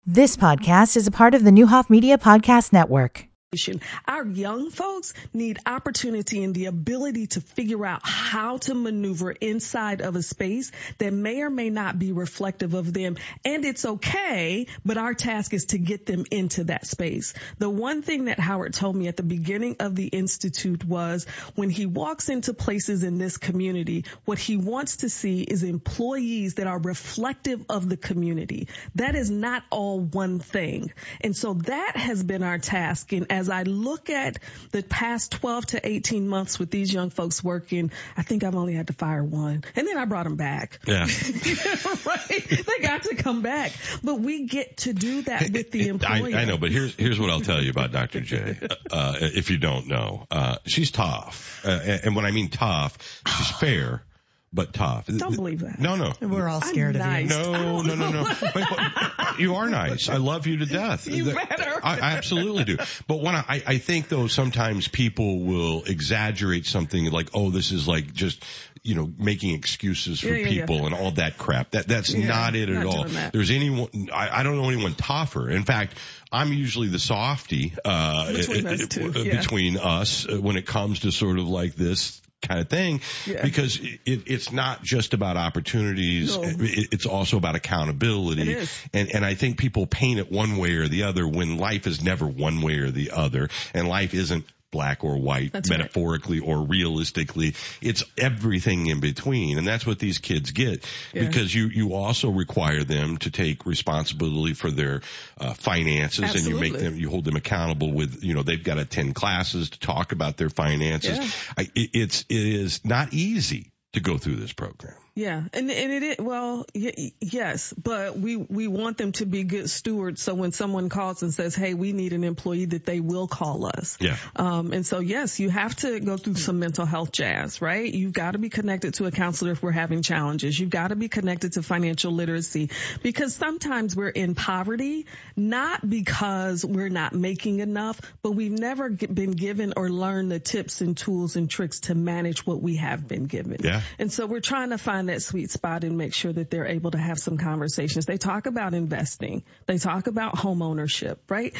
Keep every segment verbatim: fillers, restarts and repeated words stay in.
This podcast is a part of the Newhoff Media Podcast Network. Our young folks need opportunity and the ability to figure out how to maneuver inside of a space that may or may not be reflective of them. And it's okay, but our task is to get them into that space. The one thing that Howard told me at the beginning of the Institute was when he walks into places in this community, what he wants to see is employees that are reflective of the community. That is not all one thing. And so that has been our task. And as I look at the past twelve to eighteen months with these young folks working, I think I've only had to fire one. And then I brought them back. Yeah. Right? They got to come back. But we get to do that with the employer. I, I know, but here's here's what I'll tell you about Doctor J. Uh, if you don't know, uh, she's tough. Uh, and when I mean tough, she's fair. But tough. Don't believe that. No, no. We're all scared I'm of nice. you. No, no, no, no. Wait, but you are nice. I love you to death. You better. I, I absolutely do. But when I, I think though, sometimes people will exaggerate something like, oh, this is like just, you know, making excuses for Yeah, yeah, people yeah. and all that crap. That that's Yeah, not it at not all. doing that. There's anyone. I, I don't know anyone tougher. In fact, I'm usually the softie uh, Between us it- two, it- yeah. between us uh, when it comes to sort of like this kind of thing, Yeah. because it, it's not just about opportunities. No. It, it's also about accountability. It is. And, and I think people paint it one way or the other when life is never one way or the other, and life isn't black or white, That's right. metaphorically or realistically. It's everything in between. And that's what these kids get, Yeah. because you, you also require them to take responsibility for their uh, finances. Absolutely. And you make them, you hold them accountable with, you know, they've got to attend classes to talk about their finances. Yeah. I, it, it's, it is not easy to go through this program. Yeah, and and it is, well, y- yes, but we we want them to be good stewards. So when someone calls and says, "Hey, we need an employee," that they will call us. Yeah. Um, and so yes, you have to go through some mental health jazz, right? You've got to be connected to a counselor if we're having challenges. You've got to be connected to financial literacy, because sometimes we're in poverty not because we're not making enough, but we've never g- been given or learned the tips and tools and tricks to manage what we have been given. Yeah. And so we're trying to find that sweet spot and make sure that they're able to have some conversations. They talk about investing. They talk about home ownership, right?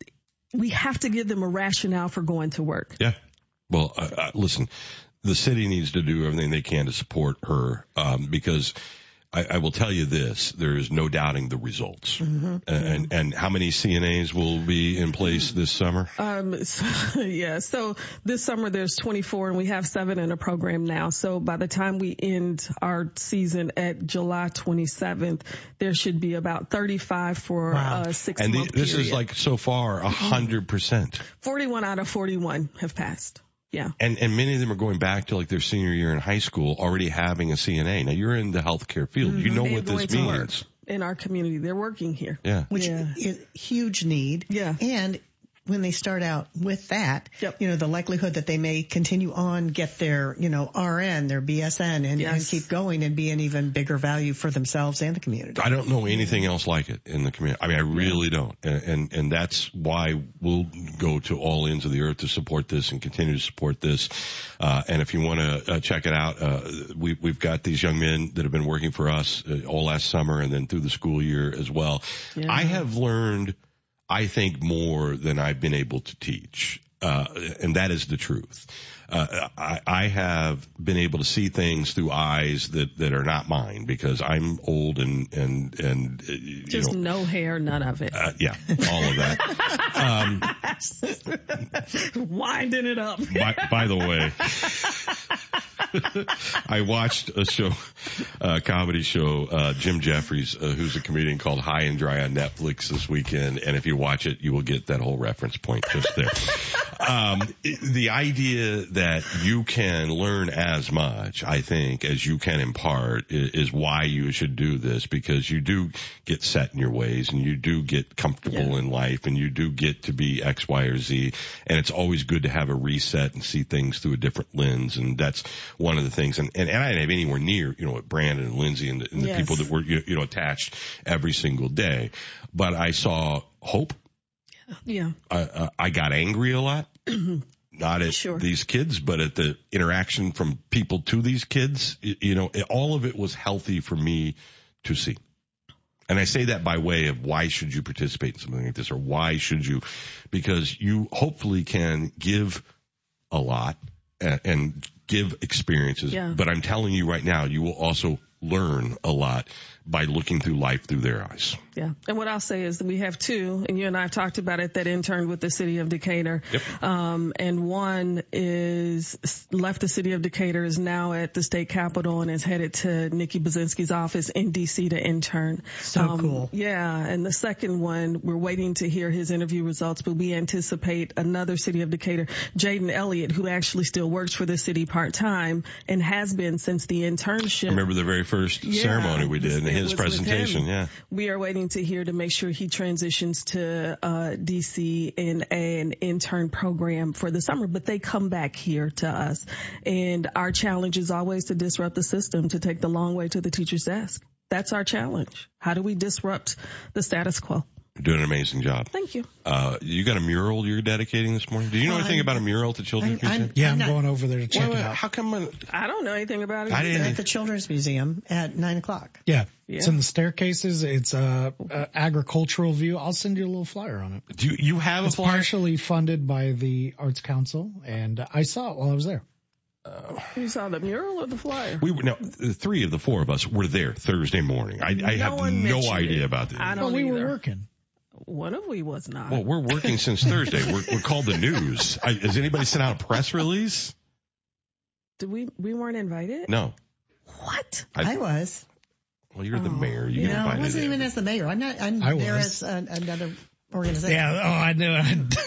We have to give them a rationale for going to work. Yeah. Well, uh, uh, listen, the city needs to do everything they can to support her, um, because I, I will tell you this, there is no doubting the results. Mm-hmm. And, and how many C N As will be in place this summer? Um, so, yeah. So this summer there's twenty-four and we have seven in a program now. So by the time we end our season at July twenty-seventh, there should be about thirty-five for Wow. a six And the, month this period. is like so far a hundred percent. forty-one out of forty-one have passed. Yeah. And, and many of them are going back to like their senior year in high school already having a C N A. Now you're in the healthcare field. You know And what going this to work means. in our community. They're working here. Yeah. Which Yeah. is huge need. Yeah. And when they start out with that, Yep. you know, the likelihood that they may continue on, get their, you know, R N, their B S N, and, Yes. and keep going and be an even bigger value for themselves and the community. I don't know anything else like it in the community. I mean, I really don't. And, and, and that's why we'll go to all ends of the earth to support this and continue to support this. Uh, and if you want to uh, check it out, uh, we, we've got these young men that have been working for us uh, all last summer and then through the school year as well. Yeah. I have learned, I think, more than I've been able to teach. Uh, and that is the truth. Uh, I, I have been able to see things through eyes that, that are not mine because I'm old and, and, and, uh, you Just know, no hair, none of it. uh, yeah, all of that. Um, Winding it up. by, by the way, I watched a show, a comedy show, uh, Jim Jeffries, uh, who's a comedian called High and Dry on Netflix this weekend. And if you watch it, you will get that whole reference point just there. Um, the idea that you can learn as much, I think, as you can impart is, is why you should do this, because you do get set in your ways and you do get comfortable Yeah. in life and you do get to be X, Y, or Z. And it's always good to have a reset and see things through a different lens. And that's one of the things. And, and, and I didn't have anywhere near, you know, what Brandon and Lindsay and the, and the Yes. people that were, you, you know, attached every single day. But I saw hope. Yeah. I, I, I got angry a lot. Not at Sure. these kids, but at the interaction from people to these kids. You, you know, it, all of it was healthy for me to see. And I say that by way of why should you participate in something like this, or why should you? Because you hopefully can give a lot and, and give experiences. Yeah. But I'm telling you right now, you will also learn a lot by looking through life through their eyes. Yeah. And what I'll say is that we have two, and you and I have talked about it, that interned with the city of Decatur. Yep. Um, and one is left the city of Decatur, is now at the state capitol, and is headed to Nikki Bazinski's office in D C to intern. So um, cool. Yeah. And the second one, we're waiting to hear his interview results, but we anticipate another city of Decatur, Jaden Elliott, who actually still works for the city part-time and has been since the internship. I remember the very first Yeah, ceremony we did and it his was with presentation. him. Yeah. We are waiting to hear to make sure he transitions to uh, D C in an intern program for the summer, but they come back here to us. And our challenge is always to disrupt the system, to take the long way to the teacher's desk. That's our challenge. How do we disrupt the status quo? You're doing an amazing job. Thank you. Uh, you got a mural you're dedicating this morning? Do you know Well, anything I'm- about a mural at the Children's I'm- I'm- Museum? Yeah, I'm I'm not- going over there to check Wait, wait, it out. how come? I, I don't know anything about it. I didn't- At the Children's Museum at nine o'clock. Yeah. Yeah. It's in the staircases. It's a, a agricultural view. I'll send you a little flyer on it. do you, you have It's a flyer? partially funded by the Arts Council, and I saw it while I was there. You saw the mural or the flyer? We were now the three of the four of us were there Thursday morning. I, I No have one no mentioned idea it. about this. I Well, don't we either. were working. One of we was not. Well, we're working since Thursday. We're, we're called the news. I, has anybody sent out a press release? Did we? We weren't invited. No. What? I, was. Well, you're the mayor. You You get know, I invited wasn't in. even as the mayor. I'm not. I'm I there was. as an, another organization. Yeah. Oh, I knew.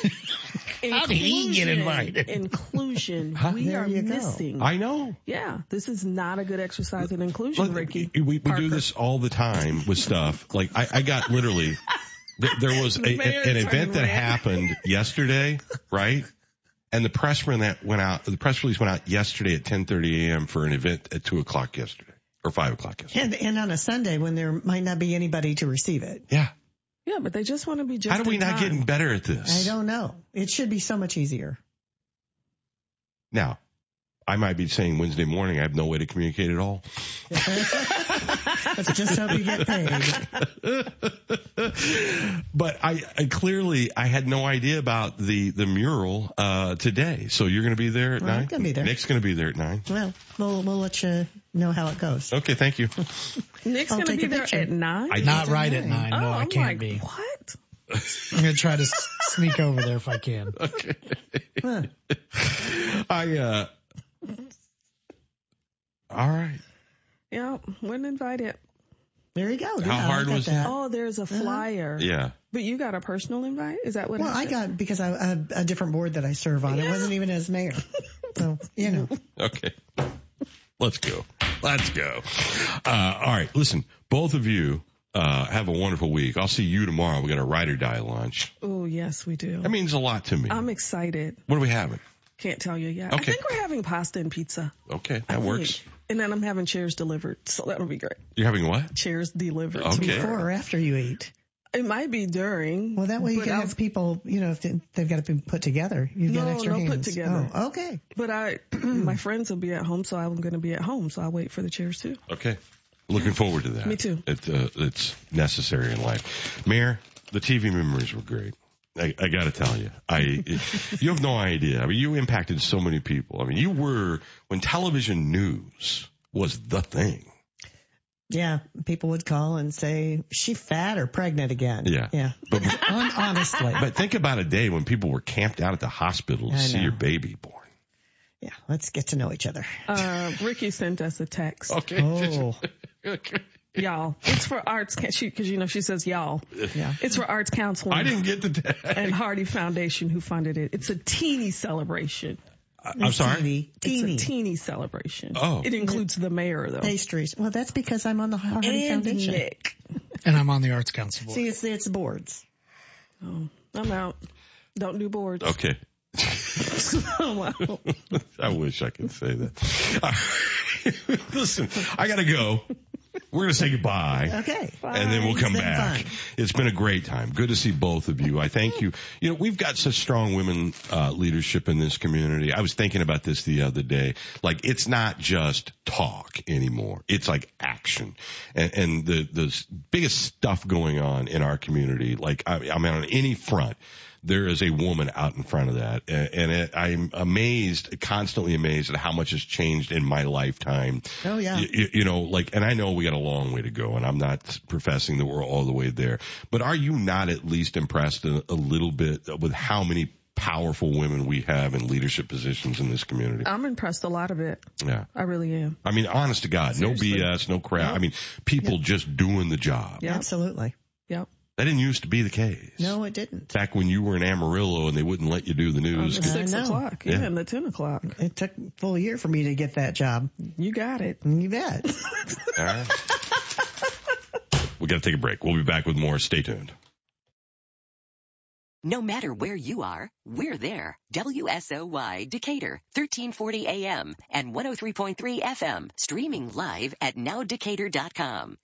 How did he get Inclusion. invited? Inclusion. We There are you go. missing. I know. Yeah, this is not a good exercise in inclusion, Look, Ricky. we, we Parker. do this all the time with stuff. Like I, I got literally, th- there was a, The mayor an event turned that red. happened yesterday, right? And the press run that went out, the press release went out yesterday at ten thirty a.m. for an event at two o'clock yesterday or five o'clock yesterday. And, and on a Sunday when there might not be anybody to receive it. Yeah. Yeah, but they just want to be just. How do we in not time. get better at this? I don't know. It should be so much easier. Now, I might be saying Wednesday morning, I have no way to communicate at all. Let's just hope you get paid. But I, I clearly, I had no idea about the, the mural, uh, today. So you're going to be there at Well, I'm nine? gonna be there. Nick's going to be there at nine. Well, we'll we'll let you know how it goes. Okay. Thank you. Nick's I'll going to take be a there picture. at nine. I- Not right at nine. oh, No, I I'm can't like, be. what? I'm gonna try to s- sneak over there if I can. Okay. Huh. I, uh, all right. Yeah, wasn't invited. There you go. How Yeah, hard I got was it? that? Oh, there's a flyer. Yeah. But you got a personal invite? Is that what Well, I happened? got because I have a different board that I serve on. It Yeah. wasn't even as mayor. So, you know. Okay. Let's go. Let's go. Uh, all right. Listen, both of you, uh, have a wonderful week. I'll see you tomorrow. We got a ride or die lunch. Oh, yes, we do. That means a lot to me. I'm excited. What are we having? Can't tell you yet. Okay. I think we're having pasta and pizza. Okay. I That think. works. And then I'm having chairs delivered. So that'll be great. You're having what? Chairs delivered. Okay. Before or after you eat. It might be during. Well, that way you but can I'll- have people, you know, if they- they've got to be put together. You've got No, extra no hands. put together. Oh, okay. But I, my friends will be at home, so I'm going to be at home. So I'll wait for the chairs too. Okay. Looking forward to that. Me too. It, uh, it's necessary in life. Mayor, the T V memories were great. I, I got to tell you, I you have no idea. I mean, you impacted so many people. I mean, you were when television news was the thing. Yeah, people would call and say, "She fat or pregnant again?" Yeah. yeah. But Hon- Honestly, but think about a day when people were camped out at the hospital to I see know. your baby born. yeah. Let's get to know each other. Uh, Ricky sent us a text. Okay. Oh, Okay. Y'all. It's for arts, because you know, she says y'all. yeah. It's for Arts Council I didn't get the tag. and Hardy Foundation who funded it. It's a teeny celebration. I'm sorry. Teeny, teeny. It's a teeny celebration. Oh. It includes the mayor, though. Pastries. Well, that's because I'm on the Hardy And Foundation. Nick. And I'm on the Arts Council board. See, it's it's boards. Oh, I'm out. Don't do boards. Okay. I'm out. I wish I could say that. All right. Listen, I gotta go. We're going to say goodbye. Okay. And then we'll come It's been back. fun. It's been a great time. Good to see both of you. I thank you. You know, we've got such strong women uh, leadership in this community. I was thinking about this the other day. Like, it's not just talk anymore. It's like action. And, and the, the biggest stuff going on in our community, like, I, I mean, on any front, there is a woman out in front of that. And, and it, I'm amazed, constantly amazed at how much has changed in my lifetime. Oh, yeah. You, you know, like, and I know we got a long way to go, and I'm not professing that we're all the way there. But are you not at least impressed a, a little bit with how many powerful women we have in leadership positions in this community? I'm impressed a lot of it. Yeah. I really am. I mean, honest to God, Seriously. no B S, no crap. Yep. I mean, people Yep. just doing the job. Yep. Absolutely. Yep. That didn't used to be the case. No, it didn't. Back when you were in Amarillo and they wouldn't let you do the On news. the I six know. o'clock. Yeah. Yeah, and the ten o'clock. It took a full year for me to get that job. You got it. You bet. All right. We got to take a break. We'll be back with more. Stay tuned. No matter where you are, we're there. W S O Y Decatur, thirteen forty A M and one oh three point three F M, streaming live at now decatur dot com.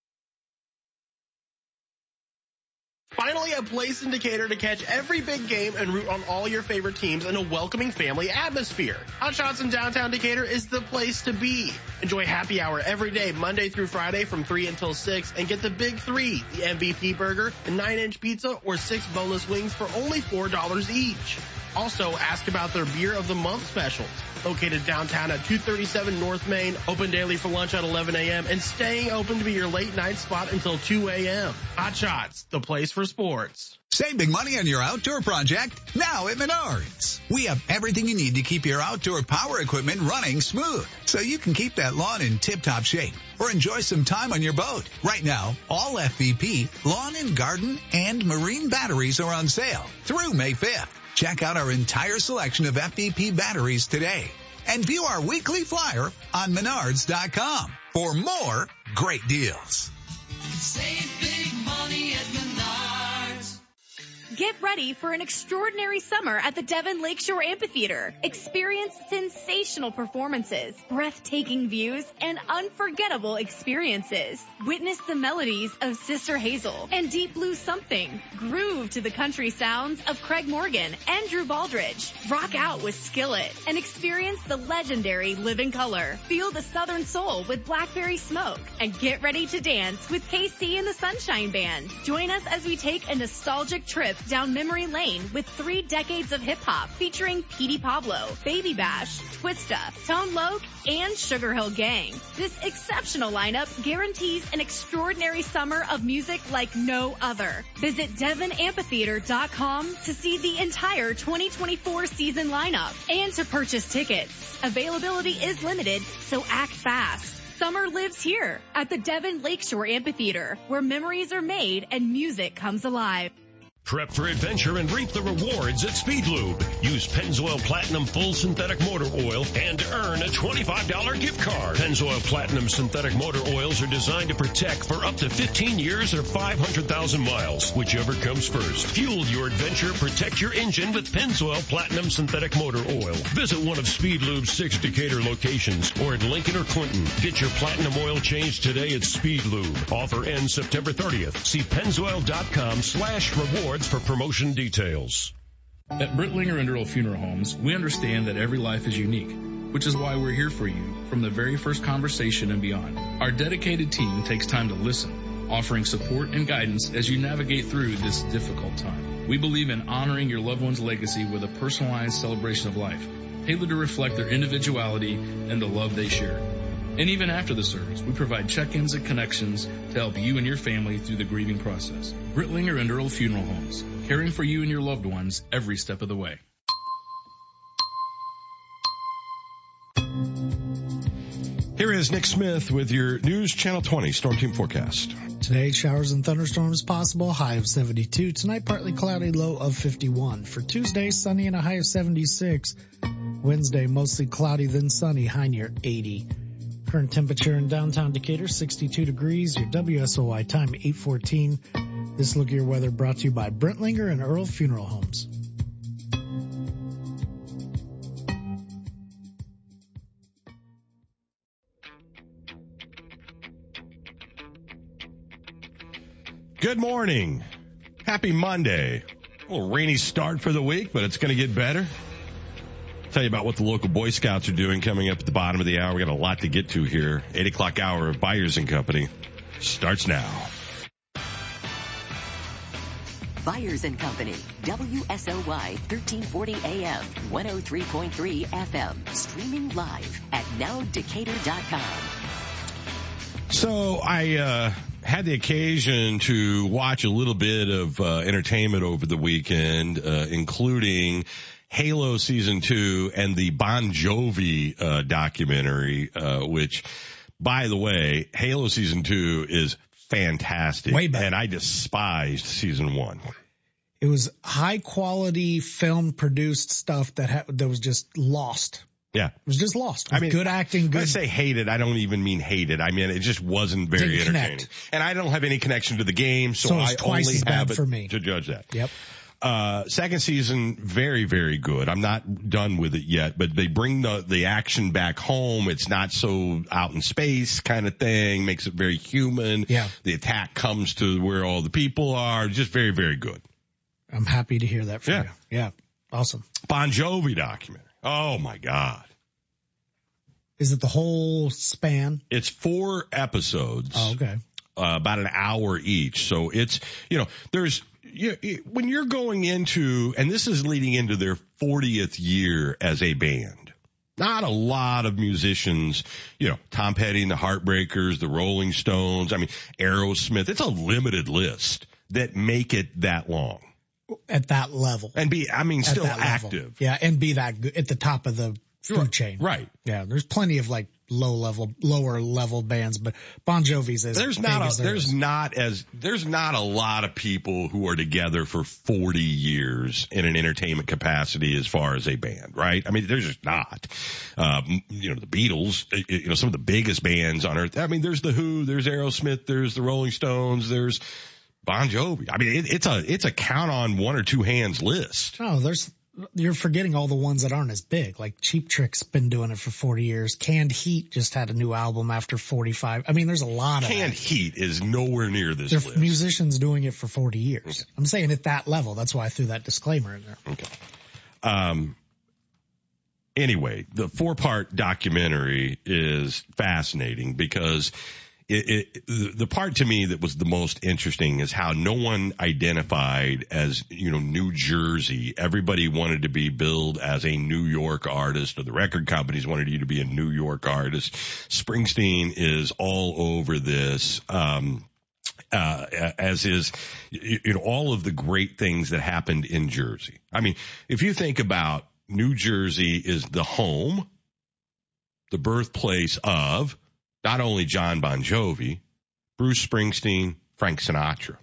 Finally, a place in Decatur to catch every big game and root on all your favorite teams in a welcoming family atmosphere. Hot Shots in downtown Decatur is the place to be. Enjoy happy hour every day, Monday through Friday from three until six, and get the big three, the M V P burger, the nine inch pizza, or six boneless wings for only four dollars each. Also, ask about their Beer of the Month specials. Located downtown at two thirty-seven North Main, open daily for lunch at eleven A M, and staying open to be your late night spot until two A M Hot Shots, the place for sports. Save big money on your outdoor project now at Menards. We have everything you need to keep your outdoor power equipment running smooth so you can keep that lawn in tip-top shape or enjoy some time on your boat. Right now, all F V P, lawn and garden, and marine batteries are on sale through May fifth. Check out our entire selection of F V P batteries today and view our weekly flyer on menards dot com for more great deals. Save big money at Menards. Get ready for an extraordinary summer at the Devon Lakeshore Amphitheater. Experience sensational performances, breathtaking views, and unforgettable experiences. Witness the melodies of Sister Hazel and Deep Blue Something. Groove to the country sounds of Craig Morgan and Drew Baldridge. Rock out with Skillet and experience the legendary Living Color. Feel the Southern Soul with Blackberry Smoke and get ready to dance with K C and the Sunshine Band. Join us as we take a nostalgic trip down memory lane with three decades of hip-hop featuring Petey Pablo, Baby Bash, Twista, Tone Loc, and Sugar Hill Gang. This exceptional lineup guarantees an extraordinary summer of music like no other. Visit devon amphitheater dot com to see the entire twenty twenty-four season lineup and to purchase tickets. Availability is limited, so act fast. Summer lives here at the Devon Lakeshore Amphitheater, where memories are made and music comes alive. Prep for adventure and reap the rewards at Speed Lube. Use Pennzoil Platinum Full Synthetic Motor Oil and earn a twenty-five dollars gift card. Pennzoil Platinum Synthetic Motor Oils are designed to protect for up to fifteen years or five hundred thousand miles, whichever comes first. Fuel your adventure, protect your engine with Pennzoil Platinum Synthetic Motor Oil. Visit one of Speed Lube's six Decatur locations or at Lincoln or Clinton. Get your platinum oil change today at Speed Lube. Offer ends September thirtieth. See pennzoil dot com slash rewards for promotion details. At Brittlinger and Earl Funeral Homes, we understand that every life is unique, which is why we're here for you from the very first conversation and beyond. Our dedicated team takes time to listen, offering support and guidance as you navigate through this difficult time. We believe in honoring your loved one's legacy with a personalized celebration of life, tailored to reflect their individuality and the love they share. And even after the service, we provide check-ins and connections to help you and your family through the grieving process. Brittlinger and Earl Funeral Homes, caring for you and your loved ones every step of the way. Here is Nick Smith with your News Channel twenty Storm Team Forecast. Today, showers and thunderstorms possible, high of seventy-two. Tonight, partly cloudy, low of fifty-one. For Tuesday, sunny and a high of seventy-six. Wednesday, mostly cloudy, then sunny, high near eighty. Current temperature in downtown Decatur, sixty-two degrees. Your W S O Y time, eight fourteen. This look at your weather brought to you by Brittlinger and Earl Funeral Homes. Good morning. Happy Monday. A little rainy start for the week, but it's going to get better. Tell you about what the local Boy Scouts are doing coming up at the bottom of the hour. We got a lot to get to here. Eight o'clock hour of Byers and Company starts now. Byers and Company, W S O Y thirteen forty A M, one oh three point three F M, streaming live at now decatur dot com. So I uh, had the occasion to watch a little bit of uh, entertainment over the weekend, uh, including Halo Season two and the Bon Jovi uh, documentary, uh, which, by the way, Halo Season two is fantastic. Way better. And I despised Season one. It was high quality film produced stuff that ha- that was just lost. Yeah. It was just lost. I mean, good acting, good. When I say hated, I don't even mean hated. I mean, it just wasn't very Didn't entertaining. connect. And I don't have any connection to the game, so, So it's I twice only as bad have it for me. to judge that. Yep. Uh, second season, very, very good. I'm not done with it yet, but they bring the, the action back home. It's not so out in space kind of thing, makes it very human. Yeah. The attack comes to where all the people are. Just very, very good. I'm happy to hear that from Yeah. you. Yeah. Awesome. Bon Jovi documentary. Oh my God. Is it the whole span? It's four episodes. Oh, okay. Uh, about an hour each. So it's, you know, there's, you, when you're going into, and this is leading into their fortieth year as a band, not a lot of musicians, you know, Tom Petty and the Heartbreakers, the Rolling Stones, I mean, Aerosmith, it's a limited list that make it that long. At that level. And be, I mean, At still that level. active. Yeah. And be that good at the top of the food Right. chain. Right. Yeah. There's plenty of like low level, lower level bands, but Bon Jovi's is There's not a, there's not as there's not a lot of people who are together for forty years in an entertainment capacity as far as a band, right? I mean, there's just not. Um, you know, the Beatles, you know, some of the biggest bands on earth. I mean, there's the Who, there's Aerosmith, there's the Rolling Stones, there's Bon Jovi. I mean, it, it's a it's a count on one or two hands list. Oh, there's, you're forgetting all the ones that aren't as big. Like Cheap Trick's been doing it for forty years. Canned Heat just had a new album after forty-five. I mean, there's a lot of Canned that. Heat is nowhere near this There's list. musicians doing it for forty years. Okay. I'm saying at that level. That's why I threw that disclaimer in there. Okay. Um. Anyway, the four-part documentary is fascinating because it, it, the, the part to me that was the most interesting is how no one identified as, you know, New Jersey. Everybody wanted to be billed as a New York artist, or the record companies wanted you to be a New York artist. Springsteen is all over this. Um, Uh, as is, you know, all of the great things that happened in Jersey. I mean, if you think about New Jersey is the home, the birthplace of not only John Bon Jovi, Bruce Springsteen, Frank Sinatra.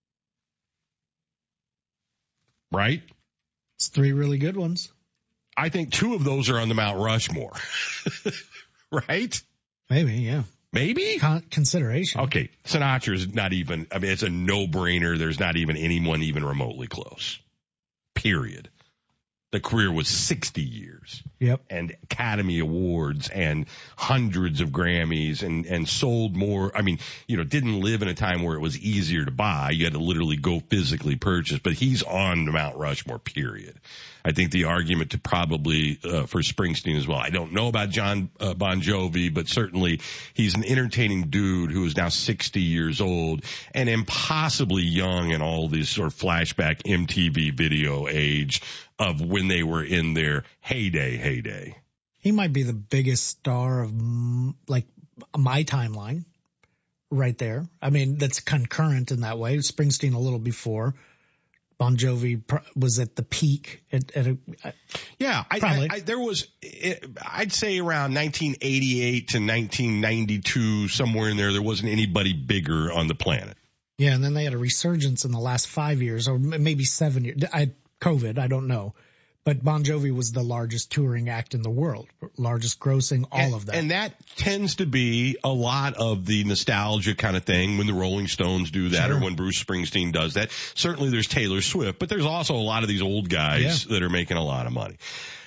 Right? It's three really good ones. I think two of those are on the Mount Rushmore. Right? Maybe, yeah. Maybe? Con- consideration. Okay, Sinatra's not even, I mean, it's a no-brainer. There's not even anyone even remotely close. Period. The career was sixty years. Yep. And Academy Awards and hundreds of Grammys and, and sold more. I mean, you know, didn't live in a time where it was easier to buy. You had to literally go physically purchase, but he's on the Mount Rushmore, period. I think the argument to probably, uh, for Springsteen as well. I don't know about John uh, Bon Jovi, but certainly he's an entertaining dude who is now sixty years old and impossibly young in all this sort of flashback M T V video age of when they were in their heyday, heyday. He might be the biggest star of mm, like my timeline right there. I mean, that's concurrent in that way. Springsteen a little before. Bon Jovi pr- was at the peak. At, at a, uh, yeah, I, I, I, there was, it, I'd say around nineteen eighty-eight to nineteen ninety-two, somewhere in there, there wasn't anybody bigger on the planet. Yeah, and then they had a resurgence in the last five years, or maybe seven years. I, COVID, I don't know. But Bon Jovi was the largest touring act in the world, largest grossing, all and, of that. And that tends to be a lot of the nostalgia kind of thing when the Rolling Stones do that, sure, or when Bruce Springsteen does that. Certainly there's Taylor Swift, but there's also a lot of these old guys, yeah, that are making a lot of money.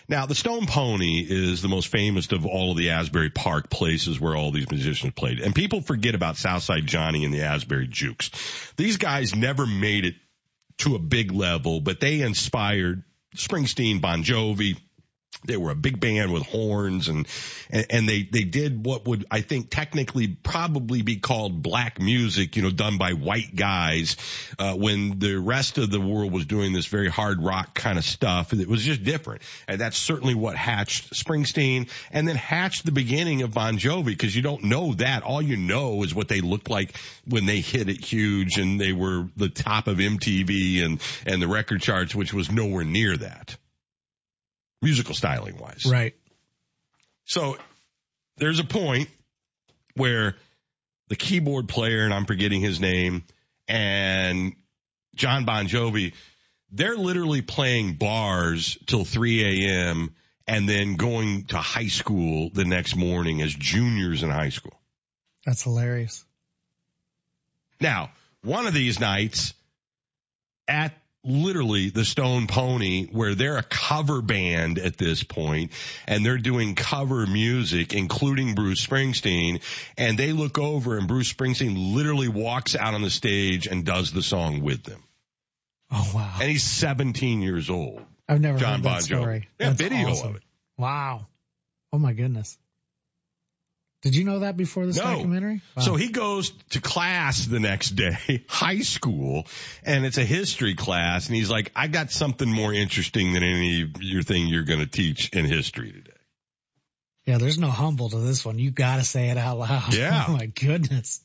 Now, the Stone Pony is the most famous of all of the Asbury Park places where all these musicians played. And people forget about Southside Johnny and the Asbury Jukes. These guys never made it to a big level, but they inspired Springsteen, Bon Jovi. They were a big band with horns, and, and, and they, they did what would, I think, technically probably be called black music, you know, done by white guys, uh, when the rest of the world was doing this very hard rock kind of stuff. It was just different. And that's certainly what hatched Springsteen and then hatched the beginning of Bon Jovi, because you don't know that. All you know is what they looked like when they hit it huge and they were the top of M T V and, and the record charts, which was nowhere near that. Musical styling wise. Right. So there's a point where the keyboard player, and I'm forgetting his name, and John Bon Jovi, they're literally playing bars till three a.m. and then going to high school the next morning as juniors in high school. That's hilarious. Now, one of these nights at literally the Stone Pony, where they're a cover band at this point, and they're doing cover music, including Bruce Springsteen, and they look over and Bruce Springsteen literally walks out on the stage and does the song with them. Oh, wow. And he's seventeen years old. I've never John heard Bon that story. Jovi. They have That's video awesome. of it. Wow. Oh, my goodness. Did you know that before this No. documentary? Wow. So he goes to class the next day, high school, and it's a history class, and he's like, I got something more interesting than any of your thing you're going to teach in history today. Yeah, there's no humble to this one. You got to say it out loud. Yeah. Oh, my goodness.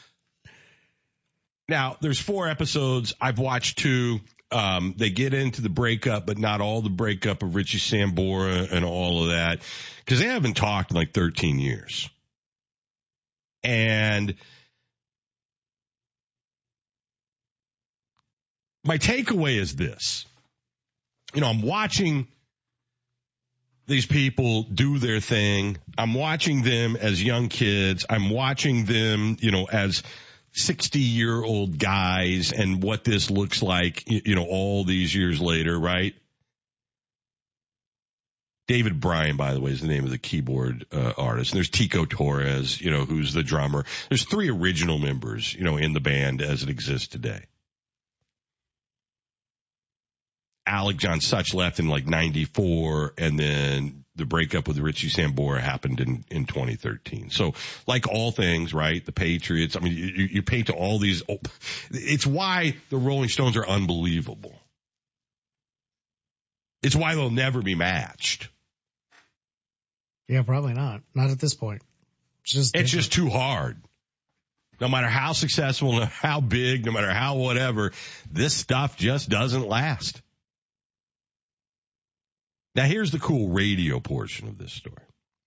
Now, there's four episodes. I've watched two. Um, they get into the breakup, but not all the breakup of Richie Sambora and all of that, because they haven't talked in like thirteen years. And my takeaway is this. You know, I'm watching these people do their thing. I'm watching them as young kids. I'm watching them, you know, as sixty-year-old guys and what this looks like, you know, all these years later, right? David Bryan, by the way, is the name of the keyboard uh, artist. And there's Tico Torres, you know, who's the drummer. There's three original members, you know, in the band as it exists today. Alec John Such left in like ninety-four, and then the breakup with Richie Sambora happened in, in twenty thirteen. So like all things, right, the Patriots, I mean, you, you paint to all these, it's why the Rolling Stones are unbelievable. It's why they'll never be matched. Yeah, probably not. Not at this point. It's just, it's just too hard. No matter how successful, no matter how big, no matter how whatever, this stuff just doesn't last. Now, here's the cool radio portion of this story.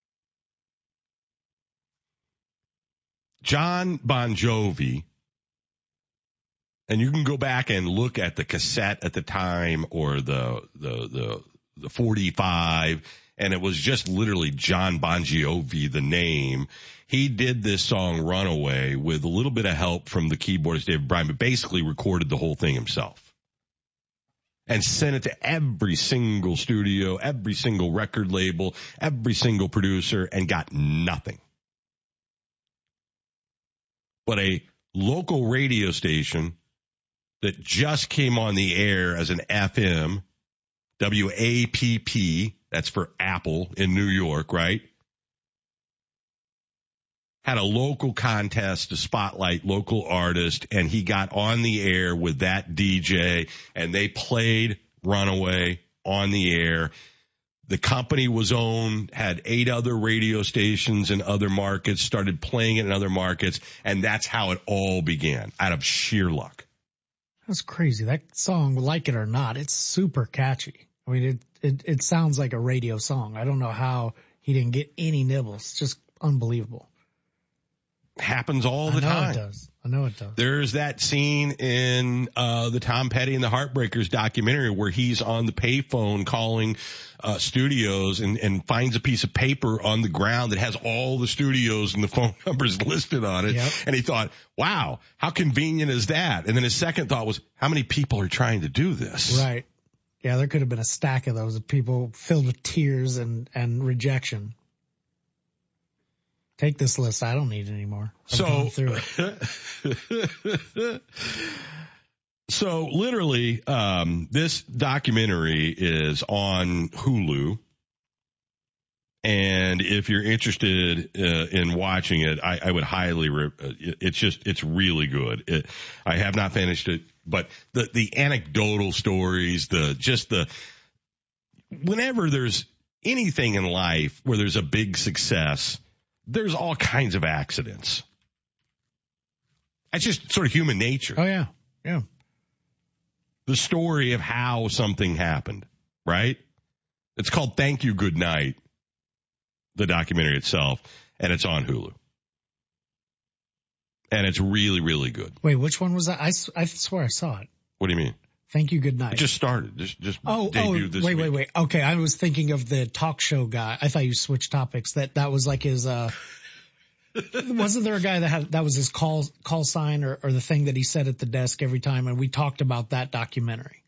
John Bon Jovi, and you can go back and look at the cassette at the time or the the the, the forty-five, and it was just literally John Bon Jovi, the name. He did this song Runaway with a little bit of help from the keyboardist David Bryan, but basically recorded the whole thing himself. And sent it to every single studio, every single record label, every single producer, and got nothing. But a local radio station that just came on the air as an F M, W A P P, that's for Apple in New York, right? Had a local contest to spotlight local artist, and he got on the air with that D J, and they played Runaway on the air. The company was owned, had eight other radio stations in other markets, started playing it in other markets, and that's how it all began, out of sheer luck. That's crazy. That song, like it or not, it's super catchy. I mean, it, it, it sounds like a radio song. I don't know how he didn't get any nibbles. Just unbelievable. Happens all the I know time. it does. I know it does. There's that scene in uh the Tom Petty and the Heartbreakers documentary where he's on the payphone calling uh studios and, and finds a piece of paper on the ground that has all the studios and the phone numbers listed on it. Yep. And he thought, wow, how convenient is that? And then his second thought was, how many people are trying to do this? Right. Yeah, there could have been a stack of those of people filled with tears and, and rejection. Take this list. I don't need it anymore. I've So, gone through it. so literally, um, this documentary is on Hulu. And if you're interested uh, in watching it, I, I would highly, re- it's just, it's really good. It, I have not finished it, but the, the anecdotal stories, the, just the, whenever there's anything in life where there's a big success, there's all kinds of accidents. That's just sort of human nature. Oh, yeah. Yeah. The story of how something happened, right? It's called Thank You, Good Night, the documentary itself, and it's on Hulu. And it's really, really good. Wait, which one was that? I, I swear I saw it. What do you mean? Thank You, Good Night. It just started. Just, just oh, debuted oh, this wait, week. wait, wait. Okay, I was thinking of the talk show guy. I thought you switched topics. That that was like his. Uh, wasn't there a guy that had that was his call call sign or, or the thing that he said at the desk every time? And we talked about that documentary.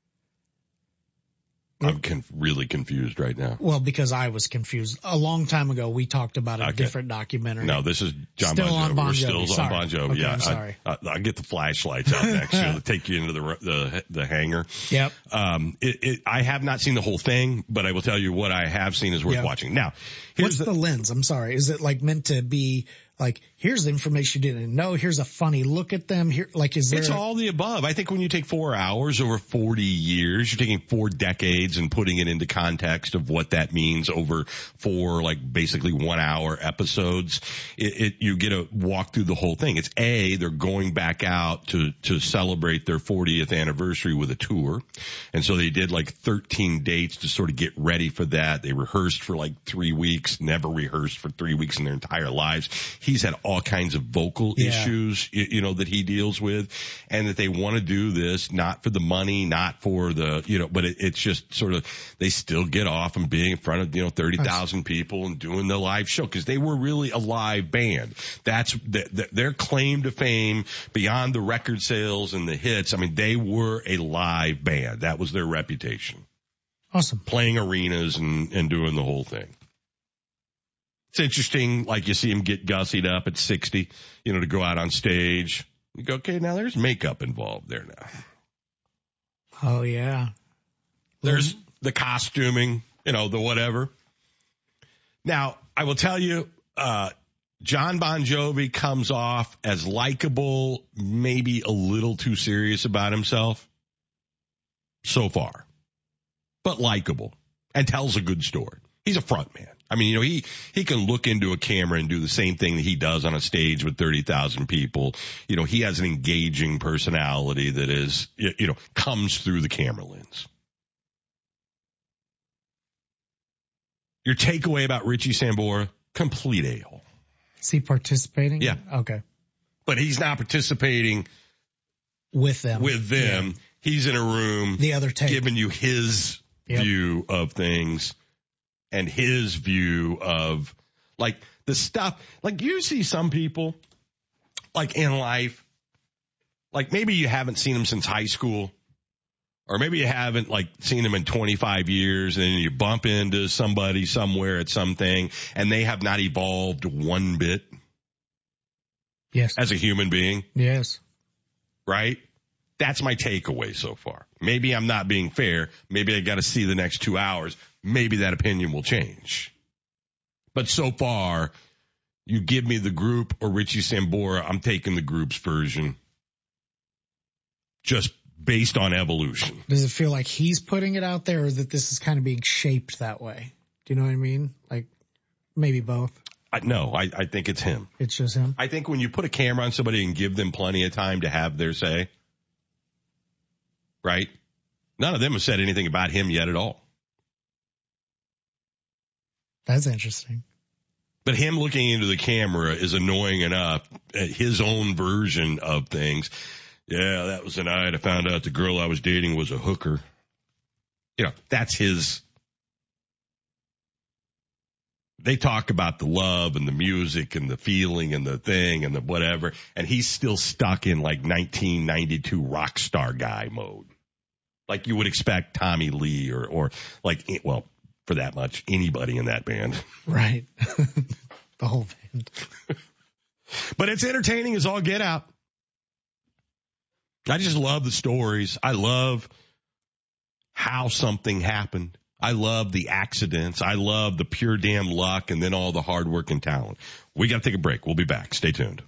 I'm conf- really confused right now. Well, because I was confused. A long time ago, we talked about a Okay. different documentary. No, this is John Still Bon Jovi. on Bon We're Jovi. still Sorry. on Bon Jovi. Okay, yeah, I'm sorry. I, I, I'll get the flashlights out next year to take you into the the the hangar. Yep. Um, it, it, I have not seen the whole thing, but I will tell you what I have seen is worth Yep. watching. Now, What's here's the, the, lens? I'm sorry. Is it like meant to be like, here's the information you didn't know. Here's a funny look at them. Here, like, is there? It's all the above. I think when you take four hours over forty years, you're taking four decades and putting it into context of what that means over four, like basically one hour episodes. It, it you get a walk through the whole thing. It's A, they're going back out to, to celebrate their fortieth anniversary with a tour. And so they did like thirteen dates to sort of get ready for that. They rehearsed for like three weeks, never rehearsed for three weeks in their entire lives. He's had all kinds of vocal Yeah. issues, you, you know, that he deals with, and that they want to do this not for the money, not for the, you know, but it, it's just sort of, they still get off and being in front of, you know, thirty thousand people and doing the live show because they were really a live band. That's the, the, their claim to fame beyond the record sales and the hits. I mean, they were a live band. That was their reputation. Awesome. Playing arenas and, and doing the whole thing. It's interesting, like you see him get gussied up at sixty, you know, to go out on stage. You go, okay, now there's makeup involved there now. Oh, yeah. There's the costuming, you know, the whatever. Now, I will tell you, uh, John Bon Jovi comes off as likable, maybe a little too serious about himself so far, but likable and tells a good story. He's a front man. I mean, you know, he, he can look into a camera and do the same thing that he does on a stage with thirty thousand people. You know, he has an engaging personality that is, you know, comes through the camera lens. Your takeaway about Richie Sambora, complete a-hole. Is he participating? Yeah. Okay. But he's not participating With them. with them. Yeah. He's in a room The other take. giving you his Yep. view of things and his view of, like, the stuff. Like, you see some people, like, in life, like, maybe you haven't seen them since high school, or maybe you haven't, like, seen them in twenty-five years, and then you bump into somebody somewhere at something, and they have not evolved one bit Yes. as a human being, Yes. right? That's my takeaway so far. Maybe I'm not being fair. Maybe I got to see the next two hours. Maybe that opinion will change. But so far, you give me the group or Richie Sambora, I'm taking the group's version. Just based on evolution. Does it feel like he's putting it out there or that this is kind of being shaped that way? Do you know what I mean? Like maybe both. I, no, I, I think it's him. It's just him. I think when you put a camera on somebody and give them plenty of time to have their say, right? None of them have said anything about him yet at all. That's interesting. But him looking into the camera is annoying enough. His own version of things. Yeah, that was the night I found out the girl I was dating was a hooker. You know, that's his. They talk about the love and the music and the feeling and the thing and the whatever. And he's still stuck in like nineteen ninety-two rock star guy mode. like you would expect Tommy Lee or, or like, well, for that much, anybody in that band. Right. The whole band. But it's entertaining as all get out. I just love the stories. I love how something happened. I love the accidents. I love the pure damn luck and then all the hard work and talent. We got to take a break. We'll be back. Stay tuned.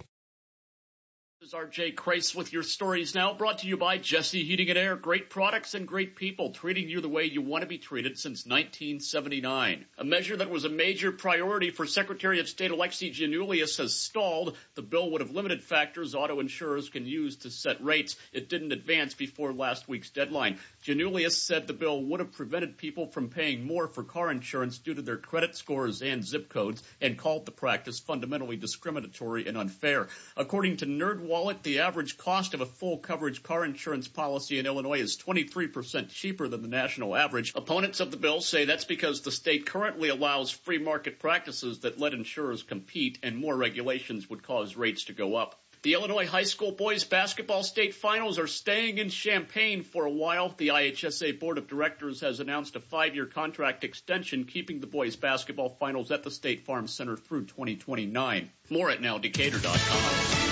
This is R J Kreis with your stories now, brought to you by Jesse Heating and Air. Great products and great people, treating you the way you want to be treated since nineteen seventy-nine. A measure that was a major priority for Secretary of State Alexi Giannoulias has stalled. The bill would have limited factors auto insurers can use to set rates. It didn't advance before last week's deadline. Giannoulias said the bill would have prevented people from paying more for car insurance due to their credit scores and zip codes, and called the practice fundamentally discriminatory and unfair. According to NerdWallet, the average cost of a full coverage car insurance policy in Illinois is twenty-three percent cheaper than the national average. Opponents of the bill say that's because the state currently allows free market practices that let insurers compete, and more regulations would cause rates to go up. The Illinois high school boys basketball state finals are staying in Champaign for a while. The I H S A Board of Directors has announced a five-year contract extension, keeping the boys basketball finals at the State Farm Center through twenty twenty-nine. More at now decatur dot com.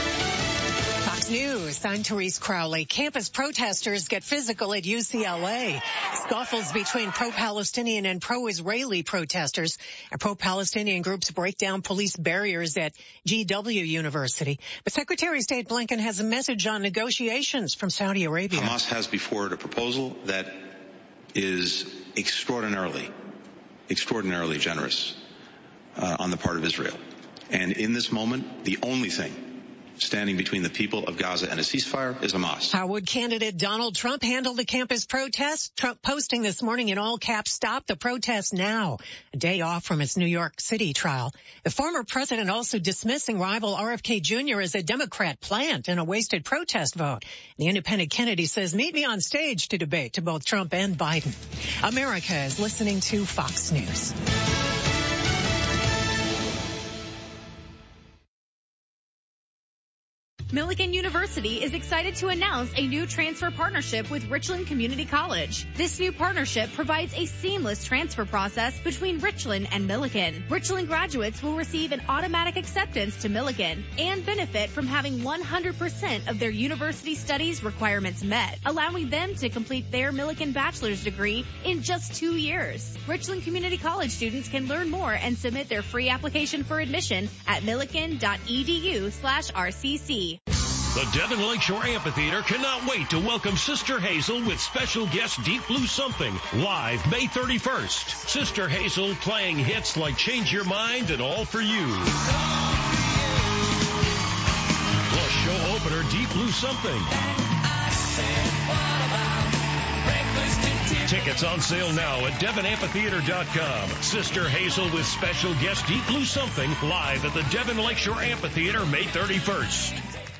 Fox News, I'm Therese Crowley. Campus protesters get physical at U C L A. Scuffles between pro-Palestinian and pro-Israeli protesters and pro-Palestinian groups break down police barriers at G W University. But Secretary of State Blinken has a message on negotiations from Saudi Arabia. Hamas has before it a proposal that is extraordinarily, extraordinarily generous uh, on the part of Israel. And in this moment, the only thing standing between the people of Gaza and a ceasefire is Hamas. How would candidate Donald Trump handle the campus protest? Trump posting this morning in all caps, "Stop the protest now," a day off from his New York City trial. The former president also dismissing rival R F K Junior as a Democrat plant in a wasted protest vote. The independent Kennedy says, "Meet me on stage to debate," to both Trump and Biden. America is listening to Fox News. Millikan University is excited to announce a new transfer partnership with Richland Community College. This new partnership provides a seamless transfer process between Richland and Millikan. Richland graduates will receive an automatic acceptance to Millikan and benefit from having one hundred percent of their university studies requirements met, allowing them to complete their Millikan bachelor's degree in just two years. Richland Community College students can learn more and submit their free application for admission at millikan.edu slash RCC. The Devon Lakeshore Amphitheater cannot wait to welcome Sister Hazel with special guest Deep Blue Something live May thirty-first. Sister Hazel playing hits like Change Your Mind and All For You. Plus show opener Deep Blue Something. Tickets on sale now at devon amphitheater dot com. Sister Hazel with special guest Deep Blue Something live at the Devon Lakeshore Amphitheater May thirty-first.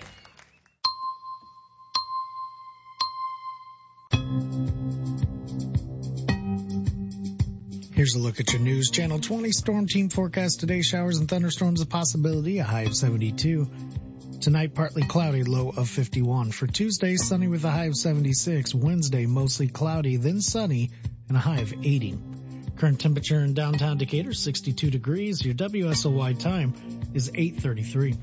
Here's a look at your news. Channel twenty Storm Team forecast today. Showers and thunderstorms a possibility. A high of seventy-two. Tonight, partly cloudy, low of fifty-one. For Tuesday, sunny with a high of seventy-six. Wednesday, mostly cloudy, then sunny, and a high of eighty. Current temperature in downtown Decatur, sixty-two degrees. Your W S O Y time is eight thirty-three.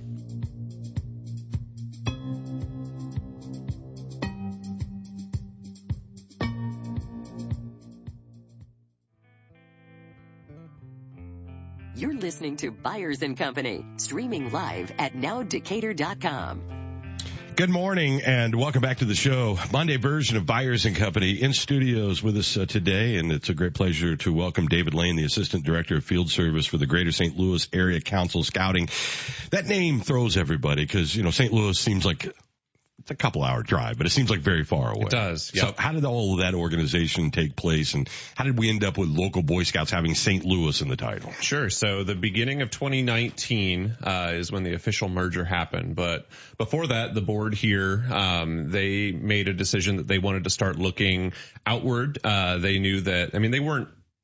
You're listening to Byers and Company, streaming live at now decatur dot com. Good morning and welcome back to the show. Monday version of Byers and Company in studios with us uh, today, and it's a great pleasure to welcome David Lane, the Assistant Director of Field Service for the Greater Saint Louis Area Council Scouting. That name throws everybody because, you know, Saint Louis seems like it's a couple hour drive, but it seems like very far away. It does. Yep. So how did all of that organization take place, and how did we end up with local Boy Scouts having Saint Louis in the title? Sure. So the beginning of twenty nineteen uh, is when the official merger happened. But before that, the board here, um, they made a decision that they wanted to start looking outward. Uh, they knew that, I mean, they weren't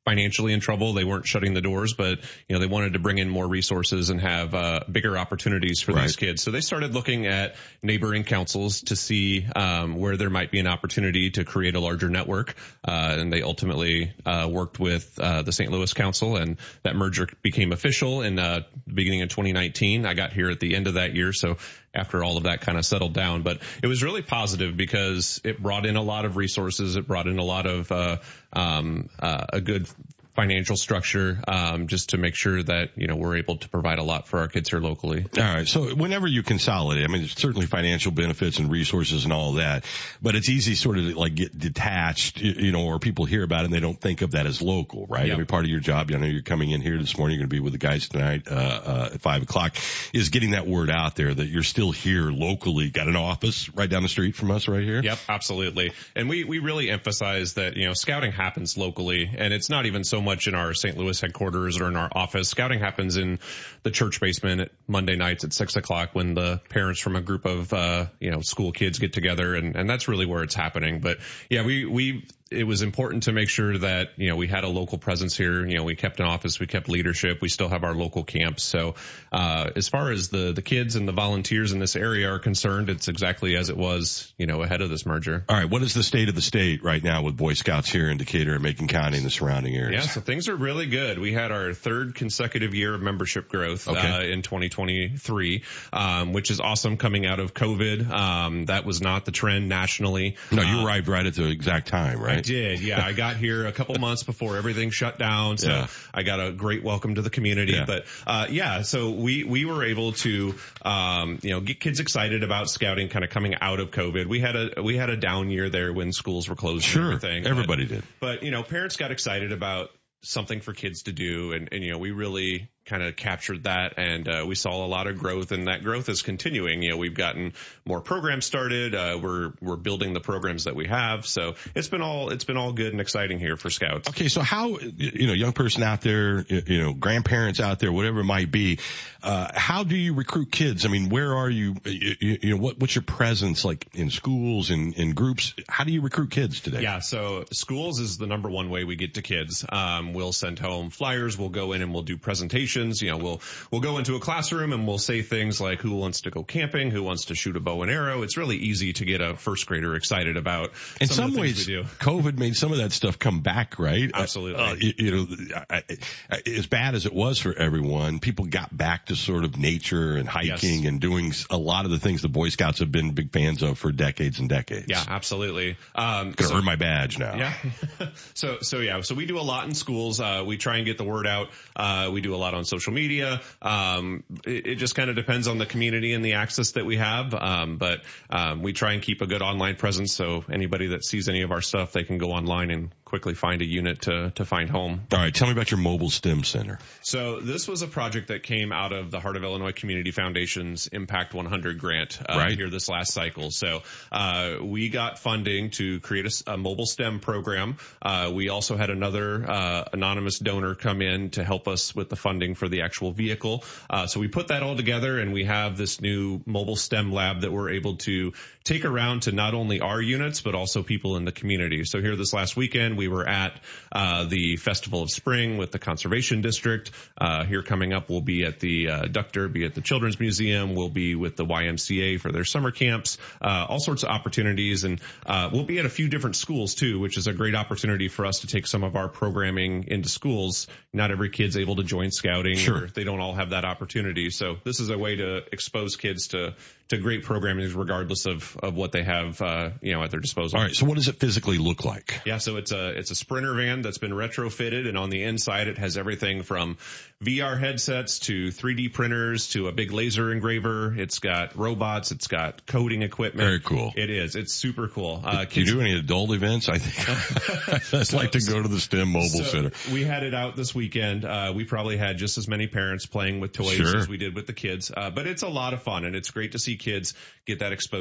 financially in trouble. They weren't shutting the doors, but, you know, they wanted to bring in more resources and have uh, bigger opportunities for right. these kids. So they started looking at neighboring councils to see um, where there might be an opportunity to create a larger network. Uh, and they ultimately uh, worked with uh, the Saint Louis Council, and that merger became official in uh, the beginning of twenty nineteen. I got here at the end of that year, so after all of that kind of settled down. But it was really positive because it brought in a lot of resources. It brought in a lot of uh, um, uh, a good financial structure, um, just to make sure that, you know, we're able to provide a lot for our kids here locally. All right. So whenever you consolidate, I mean, there's certainly financial benefits and resources and all that, but it's easy sort of to like get detached, you know, or people hear about it and they don't think of that as local, right? Yep. I mean, part of your job, I know you're coming in here this morning, you're going to be with the guys tonight, uh, uh, at five o'clock, is getting that word out there that you're still here locally, got an office right down the street from us right here. Yep, absolutely. And we, we really emphasize that, you know, scouting happens locally, and it's not even so much in our Saint Louis headquarters or in our office. Scouting happens in the church basement at Monday nights at six o'clock when the parents from a group of, uh, you know, school kids get together, and, and that's really where it's happening. But yeah, we, we, it was important to make sure that, you know, we had a local presence here. You know, we kept an office, we kept leadership, we still have our local camps. So, uh, as far as the, the kids and the volunteers in this area are concerned, it's exactly as it was, you know, ahead of this merger. All right. What is the state of the state right now with Boy Scouts here in Decatur and Macon County and the surrounding areas? Yeah, so things are really good. We had our third consecutive year of membership growth, okay. uh, in twenty twenty-three, um, which is awesome coming out of COVID. Um, that was not the trend nationally. No, you uh, arrived right at the exact time, right? I did. Yeah. I got here a couple months before everything shut down. So yeah. I got a great welcome to the community. Yeah. But, uh, yeah, so we, we were able to, um, you know, get kids excited about scouting kind of coming out of COVID. We had a, we had a down year there when schools were closed Sure. and everything. Everybody but, did. But, you know, parents got excited about something for kids to do. And, and you know, we really kind of captured that, and uh, we saw a lot of growth, and that growth is continuing. You know, we've gotten more programs started. Uh, we're we're building the programs that we have. So it's been all it's been all good and exciting here for Scouts. Okay, so how, you know, young person out there, you know, grandparents out there, whatever it might be, uh, how do you recruit kids? I mean, where are you, you, you know, what what's your presence like in schools and in groups? How do you recruit kids today? Yeah, so schools is the number one way we get to kids. Um, we'll send home flyers. We'll go in and we'll do presentations. You know, we'll we'll go into a classroom and we'll say things like, who wants to go camping? Who wants to shoot a bow and arrow? It's really easy to get a first grader excited about. In some, some of the ways, we do. COVID made some of that stuff come back, right? Absolutely. Uh, you, you know, I, I, as bad as it was for everyone, people got back to sort of nature and hiking yes. and doing a lot of the things the Boy Scouts have been big fans of for decades and decades. Yeah, absolutely. Um, Gonna so, earn my badge now. Yeah. so, so yeah, so we do a lot in schools. Uh, we try and get the word out. Uh, we do a lot on social media. Um, it, it just kind of depends on the community and the access that we have. Um, but, um, we try and keep a good online presence. So anybody that sees any of our stuff, they can go online and quickly find a unit to, to find home. All right. Tell me about your mobile STEM center. So this was a project that came out of the Heart of Illinois Community Foundation's Impact one hundred grant, uh, right. here this last cycle. So, uh, we got funding to create a, a mobile STEM program. Uh, we also had another, uh, anonymous donor come in to help us with the funding for the actual vehicle. Uh, so we put that all together, and we have this new mobile STEM lab that we're able to take around to not only our units, but also people in the community. So here this last weekend, we were at, uh, the Festival of Spring with the Conservation District. Uh, here coming up, we'll be at the, uh, Duck Derby at the Children's Museum. We'll be with the Y M C A for their summer camps, uh, all sorts of opportunities. And, uh, we'll be at a few different schools too, which is a great opportunity for us to take some of our programming into schools. Not every kid's able to join scouting. Sure. Or they don't all have that opportunity. So this is a way to expose kids to, to great programming regardless of, of what they have, uh, you know, at their disposal. All right. So what does it physically look like? Yeah. So it's a, it's a Sprinter van that's been retrofitted, and on the inside it has everything from V R headsets to three D printers to a big laser engraver. It's got robots. It's got coding equipment. Very cool. It is. It's super cool. Uh, do you do any adult events? I think I'd like to go to the STEM Mobile so Center. We had it out this weekend. Uh, we probably had just as many parents playing with toys sure. as we did with the kids. Uh, but it's a lot of fun, and it's great to see kids get that exposure to,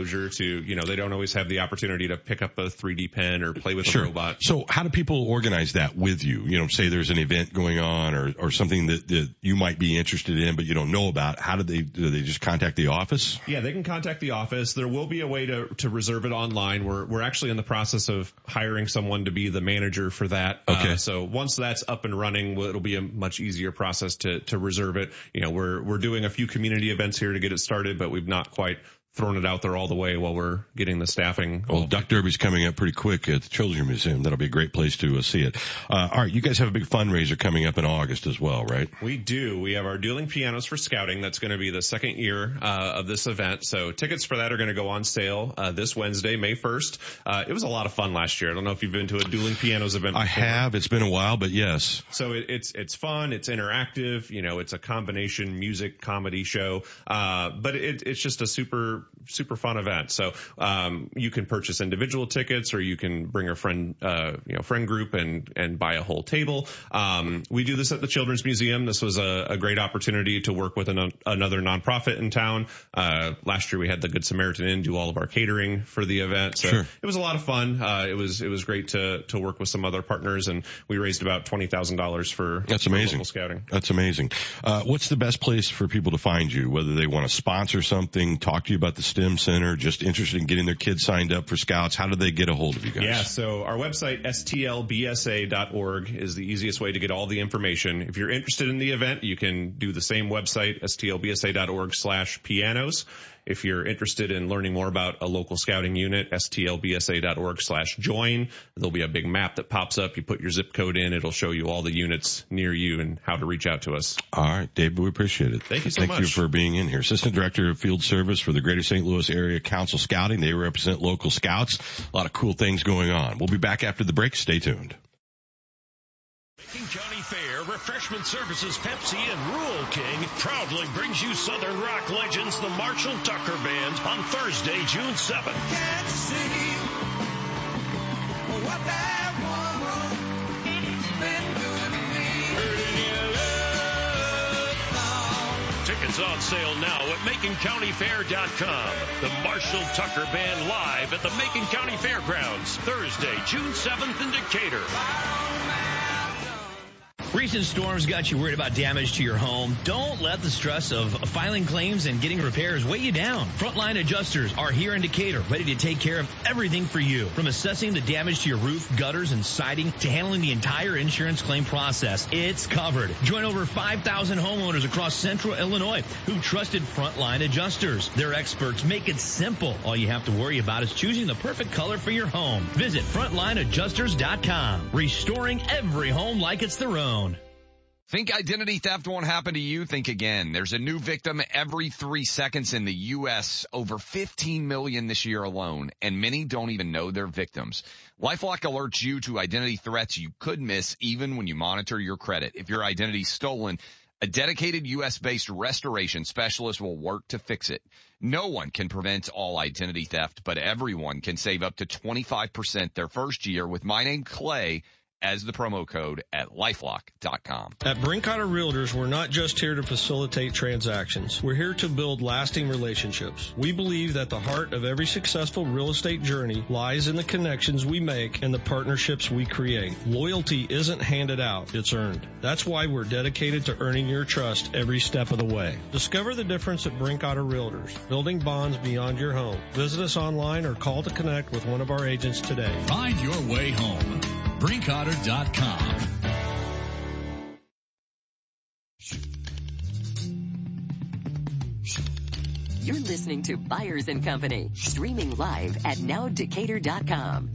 to, you know, they don't always have the opportunity to pick up a three D pen or play with Sure. a robot. So how do people organize that with you? You know, say there's an event going on or, or something that, that you might be interested in, but you don't know about. How do they, do they just contact the office? Yeah, they can contact the office. There will be a way to, to reserve it online. We're, we're actually in the process of hiring someone to be the manager for that. Okay. Uh, so once that's up and running, well, it'll be a much easier process to, to reserve it. You know, we're, we're doing a few community events here to get it started, but we've not quite thrown it out there all the way while we're getting the staffing. Well, Duck Derby's coming up pretty quick at the Children's Museum. That'll be a great place to uh, see it. Uh, all right, you guys have a big fundraiser coming up in August as well, right? We do. We have our Dueling Pianos for Scouting. That's going to be the second year uh, of this event. So tickets for that are going to go on sale uh, this Wednesday, May first. Uh, it was a lot of fun last year. I don't know if you've been to a Dueling Pianos event before. I have. It's been a while, but yes. So it, it's it's fun. It's interactive. You know, it's a combination music comedy show. Uh, but it, it's just a super super fun event. So um, you can purchase individual tickets, or you can bring a friend, uh, you know, friend group and and buy a whole table. Um, we do this at the Children's Museum. This was a, a great opportunity to work with an, another nonprofit in town. Uh, last year we had the Good Samaritan Inn do all of our catering for the event. So Sure. it was a lot of fun. Uh, it was it was great to to work with some other partners, and we raised about twenty thousand dollars for That's for amazing. local scouting. That's amazing. Uh, what's the best place for people to find you? Whether they want to sponsor something, talk to you about the STEM Center, just interested in getting their kids signed up for Scouts, how do they get a hold of you guys? Yeah, so our website, S T L B S A dot org, is the easiest way to get all the information. If you're interested in the event, you can do the same website, S T L B S A dot org slash pianos. If you're interested in learning more about a local scouting unit, S T L B S A dot org slash join. There'll be a big map that pops up. You put your zip code in. It'll show you all the units near you and how to reach out to us. All right, David, we appreciate it. Thank you so Thank much. you for being in here. Assistant Director of Field Service for the Greater Saint Louis Area Council Scouting. They represent local scouts. A lot of cool things going on. We'll be back after the break. Stay tuned. Macon County Fair, Refreshment Services, Pepsi, and Rural King proudly brings you Southern rock legends, the Marshall Tucker Band, on Thursday, June seventh. Can't see what that woman been doing to me. Hurting your love song. Tickets on sale now at Macon County Fair dot com. The Marshall Tucker Band live at the Macon County Fairgrounds, Thursday, June seventh in Decatur. Recent storms got you worried about damage to your home. Don't let the stress of filing claims and getting repairs weigh you down. Frontline Adjusters are here in Decatur, ready to take care of everything for you. From assessing the damage to your roof, gutters, and siding to handling the entire insurance claim process, it's covered. Join over five thousand homeowners across central Illinois who trusted Frontline Adjusters. Their experts make it simple. All you have to worry about is choosing the perfect color for your home. Visit frontline adjusters dot com, restoring every home like it's their own. Think identity theft won't happen to you? Think again. There's a new victim every three seconds in the U S, over fifteen million this year alone, and many don't even know they're victims. LifeLock alerts you to identity threats you could miss even when you monitor your credit. If your identity's stolen, a dedicated U S-based restoration specialist will work to fix it. No one can prevent all identity theft, but everyone can save up to twenty-five percent their first year with my name, Clay, as the promo code at lifelock dot com. At Brinkotter Realtors, we're not just here to facilitate transactions. We're here to build lasting relationships. We believe that the heart of every successful real estate journey lies in the connections we make and the partnerships we create. Loyalty isn't handed out, it's earned. That's why we're dedicated to earning your trust every step of the way. Discover the difference at Brinkotter Realtors, building bonds beyond your home. Visit us online or call to connect with one of our agents today. Find your way home. Brinkotter dot com. You're listening to Buyers and Company, streaming live at now decatur dot com.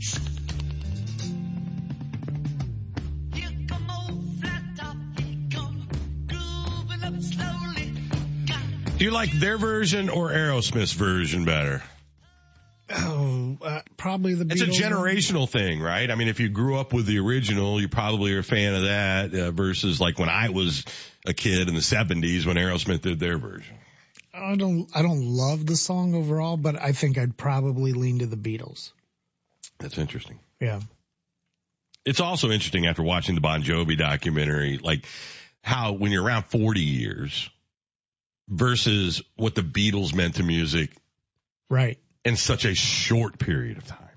Do you like their version or Aerosmith's version better? Oh, uh, probably the It's a Beatles. generational thing, right? I mean, if you grew up with the original, you probably are a fan of that uh, versus like when I was a kid in the seventies when Aerosmith did their version. I don't, I don't love the song overall, but I think I'd probably lean to the Beatles. That's interesting. Yeah. It's also interesting after watching the Bon Jovi documentary, like how when you're around forty years versus what the Beatles meant to music. Right. in such a short period of time.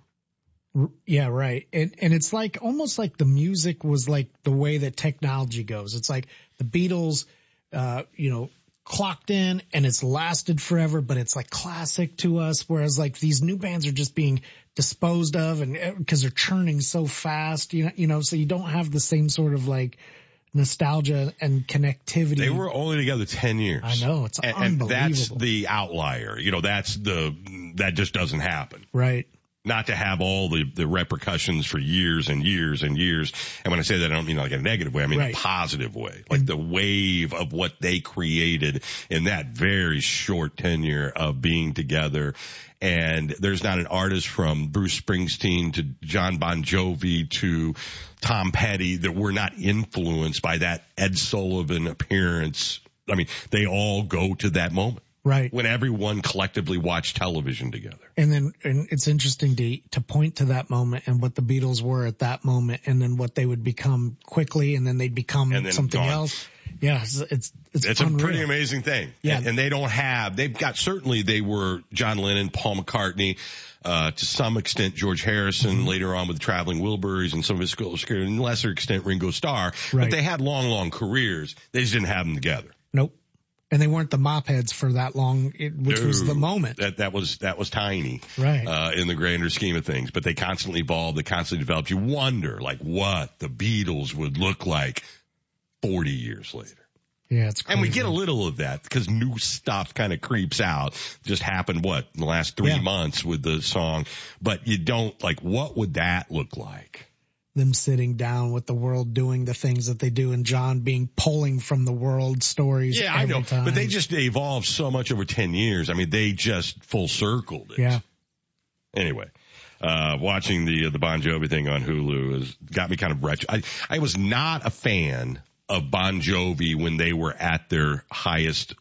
Yeah, right. And and it's like almost like the music was like the way that technology goes. It's like the Beatles, uh, you know, clocked in and it's lasted forever, but it's like classic to us. Whereas like these new bands are just being disposed of and because they're churning so fast, you know, you know, so you don't have the same sort of like nostalgia and connectivity. They were only together ten years. I know. It's and, unbelievable. And that's the outlier. You know, that's the, that just doesn't happen. Right. Not to have all the, the repercussions for years and years and years. And when I say that, I don't mean like a negative way. I mean right. a positive way. Like the wave of what they created in that very short tenure of being together. And there's not an artist from Bruce Springsteen to John Bon Jovi to Tom Petty that were not influenced by that Ed Sullivan appearance. I mean, they all go to that moment. Right. When everyone collectively watched television together. And then, and it's interesting to, to point to that moment and what the Beatles were at that moment and then what they would become quickly and then they'd become something gone. else. Yeah. It's, it's, it's, it's a pretty amazing thing. Yeah. And, and they don't have, they've got, certainly they were John Lennon, Paul McCartney, uh, to some extent George Harrison, mm-hmm. later on with the Traveling Wilburys and some of his schools, and to lesser extent Ringo Starr. Right. But they had long, long careers. They just didn't have them together. Nope. And they weren't the mop heads for that long, which no, was the moment. That, that was, that was tiny. Right. Uh, in the grander scheme of things. But they constantly evolved, they constantly developed. You wonder, like, what the Beatles would look like forty years later. Yeah, it's crazy. And we get a little of that because new stuff kind of creeps out. Just happened, what, in the last three yeah. months with the song. But you don't, like, what would that look like? Them sitting down with the world doing the things that they do and John being pulling from the world stories. Yeah, every I know. time. But they just evolved so much over ten years. I mean, they just full circled it. Yeah. Anyway, uh, watching the, uh, the Bon Jovi thing on Hulu has got me kind of retro. I, I was not a fan of Bon Jovi when they were at their highest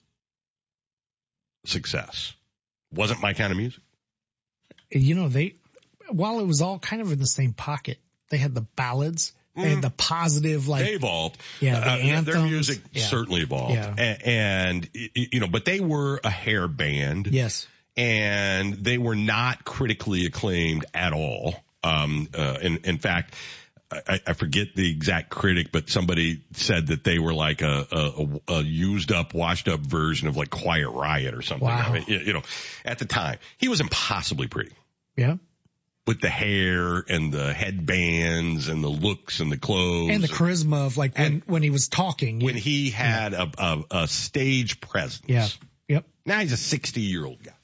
success. Wasn't my kind of music. You know, they, while it was all kind of in the same pocket, they had the ballads. They had the positive, like. They evolved. Yeah, the uh, anthems. Their music yeah. certainly evolved. Yeah. And, and, you know, but they were a hair band. Yes. And they were not critically acclaimed at all. Um, uh, in, in fact, I, I forget the exact critic, but somebody said that they were like a, a, a used up, washed up version of like Quiet Riot or something. Wow. I mean, you know, at the time, he was impossibly pretty. Yeah. With the hair and the headbands and the looks and the clothes. And the charisma of like when, when he was talking. When he had yeah. a, a, a stage presence. Yeah. Yep. Now he's a sixty year old guy.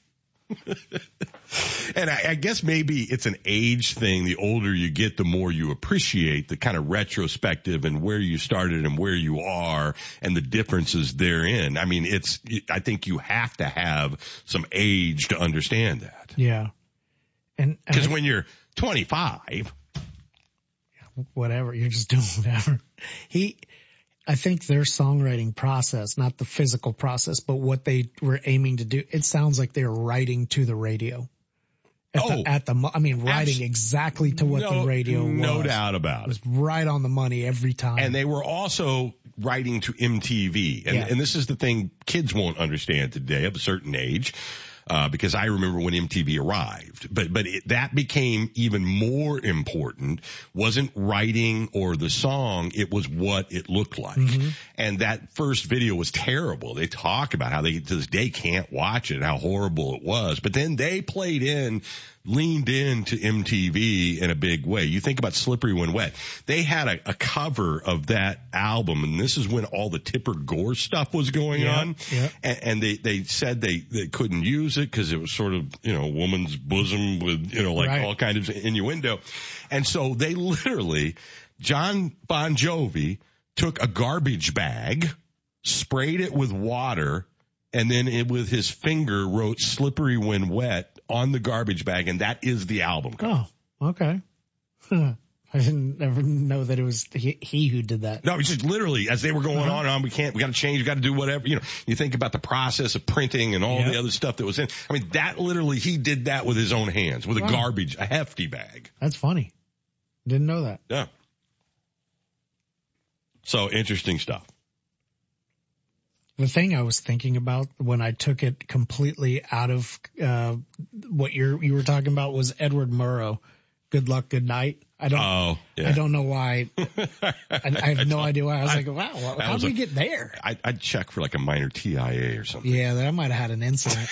And I, I guess maybe it's an age thing. The older you get, the more you appreciate the kind of retrospective and where you started and where you are and the differences therein. I mean, it's, I think you have to have some age to understand that. Yeah. And because when you're twenty-five, whatever, you're just doing whatever. He, I think their songwriting process, not the physical process, but what they were aiming to do, it sounds like they were writing to the radio. At oh, the, at the, I mean, writing abs- exactly to what no, the radio was. No doubt about it. It was right on the money every time. And they were also writing to M T V. And, yeah. and this is the thing kids won't understand today of a certain age. Uh, because I remember when M T V arrived, but, but it, that became even more important. Wasn't writing or the song. It was what it looked like. Mm-hmm. And that first video was terrible. They talk about how they to this day can't watch it and how horrible it was. But then they played in, leaned into M T V in a big way. You think about Slippery When Wet. They had a, a cover of that album, and this is when all the Tipper Gore stuff was going yeah, on. Yeah. And, and they, they said they, they couldn't use it because it was sort of, you know, woman's bosom with, you know, like right. all kinds of innuendo. And so they literally, John Bon Jovi took a garbage bag, sprayed it with water, and then it, with his finger wrote Slippery When Wet on the garbage bag, and that is the album cover. Oh, okay. Huh. I didn't ever know that it was he, he who did that. No, it's just literally as they were going uh-huh. on and on. We can't, we got to change, we got to do whatever. You know, you think about the process of printing and all yep. the other stuff that was in. I mean, that literally, he did that with his own hands, with wow. a garbage, a hefty bag. That's funny. Didn't know that. Yeah. So interesting stuff. The thing I was thinking about when I took it completely out of uh, what you're you were talking about was Edward Murrow. Good luck, good night. I don't. Oh, yeah. I don't know why. I, I have no idea why. I was I, like, wow, well, how did we get there? I, I'd check for like a minor T I A or something. Yeah, that might have had an incident.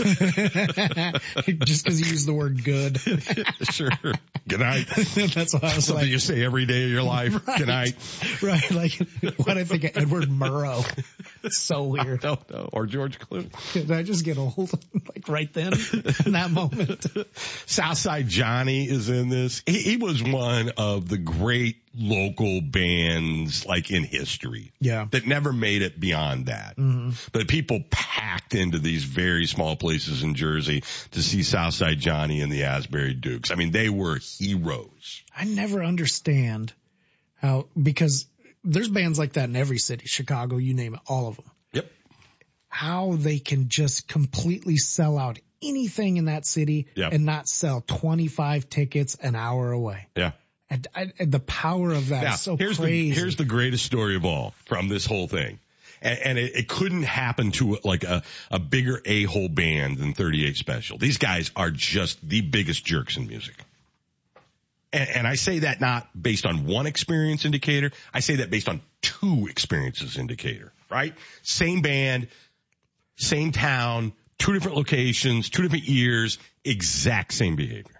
Just because you used the word good. Sure. Good night. That's what I was Something like. you say every day of your life. Right. Good night. Right. Like, why did I think of Edward Murrow? It's so weird. I don't know. Or George Clooney. Did I just get old? Like right then, in that moment. Southside Johnny is in this. He, he was one of the great local bands like in history. Yeah. That never made it beyond that. Mm-hmm. But people packed into these very small places in Jersey to see Southside Johnny and the Asbury Dukes. I mean, they were heroes. I never understand how, because there's bands like that in every city, Chicago, you name it, all of them. Yep. How they can just completely sell out anything in that city Yep. and not sell twenty-five tickets an hour away. Yeah. And, and the power of that Now, is so here's crazy. The, here's the greatest story of all from this whole thing. And, and it, it couldn't happen to like a, a bigger a-hole band than thirty-eight Special. These guys are just the biggest jerks in music. And, and I say that not based on one experience indicator. I say that based on two experiences indicator, right? Same band, same town, two different locations, two different years, exact same behavior.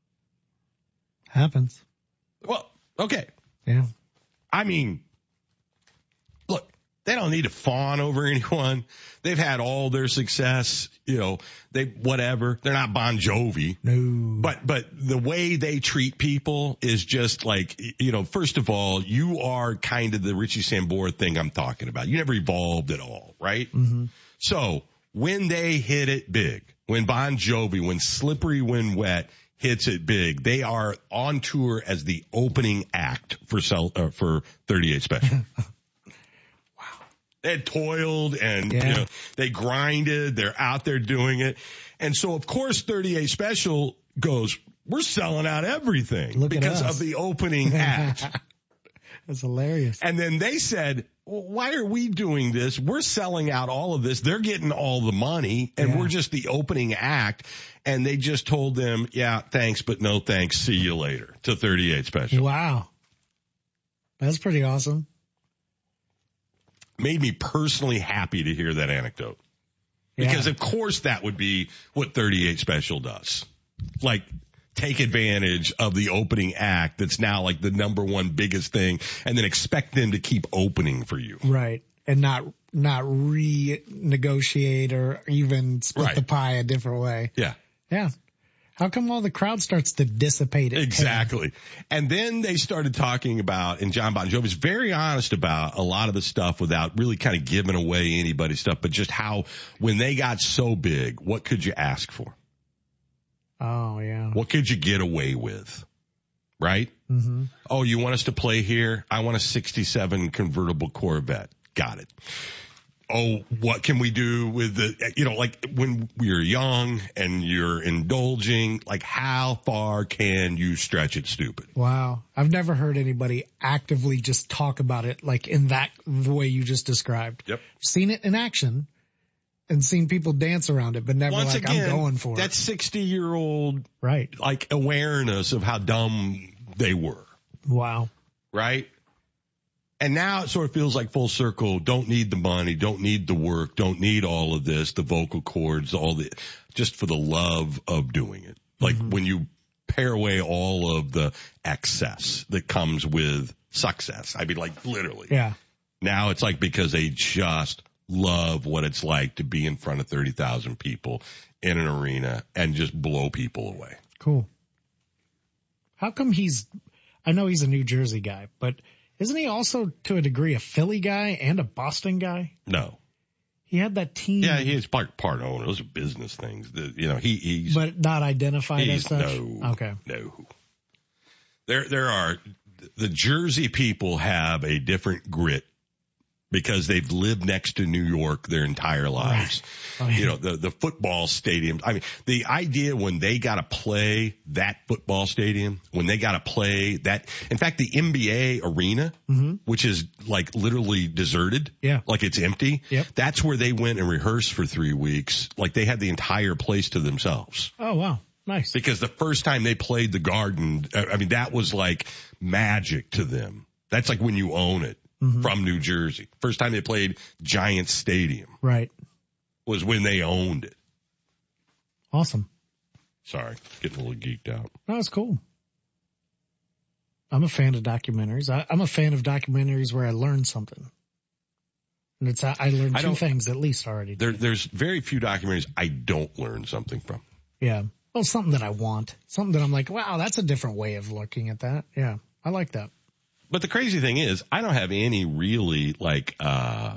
Happens. Well, okay. Yeah. I mean, look, they don't need to fawn over anyone. They've had all their success, you know, they, whatever. They're not Bon Jovi. No. But, but the way they treat people is just like, you know, first of all, you are kind of the Richie Sambora thing I'm talking about. You never evolved at all, right? Mm-hmm. So when they hit it big, when Bon Jovi, when Slippery When Wet hits it big, they are on tour as the opening act for cell, uh, for thirty-eight Special. Wow. They had toiled and Yeah. you know, they grinded. They're out there doing it. And so, of course, thirty-eight Special goes, we're selling out everything Look at because us. of the opening act. That's hilarious. And then they said, well, why are we doing this? We're selling out all of this. They're getting all the money and Yeah. we're just the opening act. And they just told them, yeah, thanks, but no thanks. See you later to thirty-eight Special. Wow. That's pretty awesome. Made me personally happy to hear that anecdote. Because Yeah. of course that would be what thirty-eight Special does. Like, take advantage of the opening act that's now like the number one biggest thing and then expect them to keep opening for you. Right. And not, not renegotiate or even split Right. the pie a different way. Yeah. Yeah. How come all the crowd starts to dissipate at Exactly. And then they started talking about, and John Bon Jovi's very honest about a lot of the stuff without really kind of giving away anybody's stuff, but just how when they got so big, what could you ask for? Oh, yeah. What could you get away with? Right? Mm-hmm. Oh, you want us to play here? I want a sixty-seven convertible Corvette. Got it. Oh, what can we do with the, you know, like when you're young and you're indulging, like how far can you stretch it stupid? Wow. I've never heard anybody actively just talk about it like in that, the way you just described. Yep. Seen it in action and seen people dance around it, but never Once like, again, I'm going for that it. sixty year old, Right. like awareness of how dumb they were. Wow. Right? And now it sort of feels like full circle. Don't need the money. Don't need the work. Don't need all of this, the vocal cords, all the, just for the love of doing it. Like Mm-hmm. when you pare away all of the excess that comes with success. I mean, like literally. Yeah. Now it's like because they just love what it's like to be in front of thirty thousand people in an arena and just blow people away. Cool. How come he's, I know he's a New Jersey guy, but isn't he also to a degree a Philly guy and a Boston guy? No. He had that team. Yeah, he is part, part owner. Those are business things. That, you know, he, he's. But not identified as he's such? no. Okay. No. There, there are, the Jersey people have a different grit because they've lived next to New York their entire lives. Right. Oh, yeah. You know, the, the football stadiums. I mean, the idea when they got to play that football stadium, when they got to play that, in fact, the N B A arena, Mm-hmm. which is like literally deserted. Yeah. Like it's empty. Yep. That's where they went and rehearsed for three weeks. Like they had the entire place to themselves. Oh, wow. Nice. Because the first time they played the Garden, I mean, that was like magic to them. That's like when you own it. Mm-hmm. From New Jersey. First time they played Giant Stadium Right. was when they owned it. Awesome. Sorry, getting a little geeked out. No, it's cool. I'm a fan of documentaries. I, I'm a fan of documentaries where I learn something. And it's, I learned I two don't- things at least already. There, there's very few documentaries I don't learn something from. Yeah. Well, something that I want. Something that I'm like, wow, that's a different way of looking at that. Yeah. I like that. But the crazy thing is, I don't have any really like uh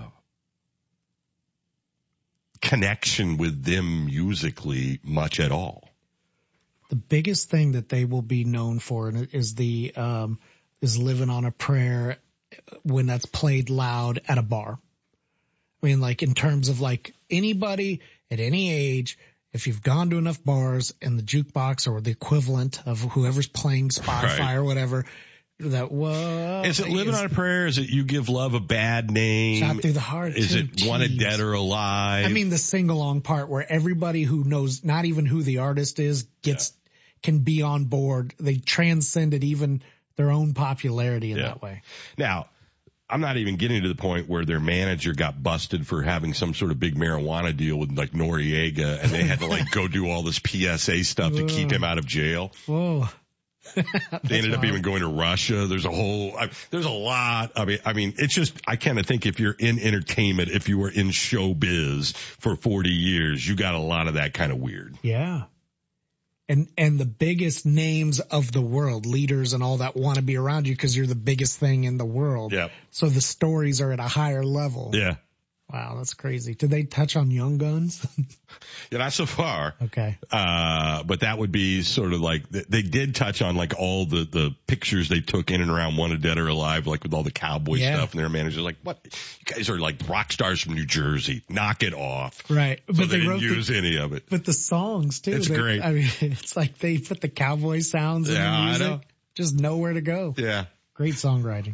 connection with them musically much at all. The biggest thing that they will be known for is the, um, is Living on a Prayer when that's played loud at a bar. I mean, like in terms of like anybody at any age, if you've gone to enough bars and the jukebox or the equivalent of whoever's playing Spotify Right. or whatever, that, whoa. Is it Living on a Prayer? Is it You Give Love a Bad Name? Shot Through the Heart. Is too. it Wanted Jeez. Dead or Alive? I mean, the sing-along part where everybody who knows not even who the artist is gets, can be on board. They transcended even their own popularity in Yeah. that way. Now, I'm not even getting to the point where their manager got busted for having some sort of big marijuana deal with like Noriega, and they had to like go do all this P S A stuff to keep him out of jail. Whoa. They ended up even going to Russia. There's a whole, I, there's a lot. I mean, I mean, it's just, I kind of think if you're in entertainment, if you were in showbiz for forty years, you got a lot of that kind of weird. Yeah. And, and the biggest names of the world, leaders and all that want to be around you because you're the biggest thing in the world. Yeah. So the stories are at a higher level. Yeah. Wow. That's crazy. Did they touch on Young Guns? Yeah, not so far. Okay. Uh, but that would be sort of like, they did touch on like all the, the pictures they took in and around Wanted Dead or Alive, like with all the cowboy Yeah. stuff, and their manager's like, what? You guys are like rock stars from New Jersey. Knock it off. Right. So But they, they didn't wrote the- use any of it. But the songs too. It's they- great. I mean, it's like they put the cowboy sounds in Yeah, the I music. know. Just nowhere to go. Yeah. Great songwriting.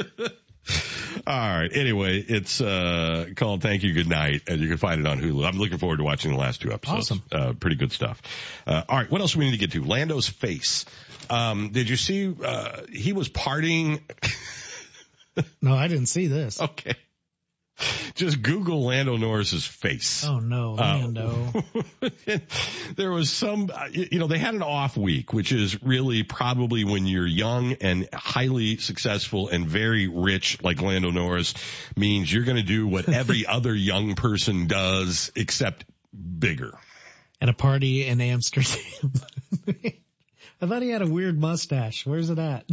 All right. Anyway, it's uh called Thank You Good Night, and you can find it on Hulu. I'm looking forward to watching the last two episodes. Awesome. Uh, pretty good stuff. Uh, all right. What else do we need to get to? Lando's face. Um, did you see? Uh, he was partying. No, I didn't see this. Okay. Just Google Lando Norris's face. Oh no, Lando. Uh, there was some, uh, you know, they had an off week, which is really probably when you're young and highly successful and very rich, like Lando Norris, means you're going to do what every other young person does, except bigger. At a party in Amsterdam. I thought he had a weird mustache. Where's it at?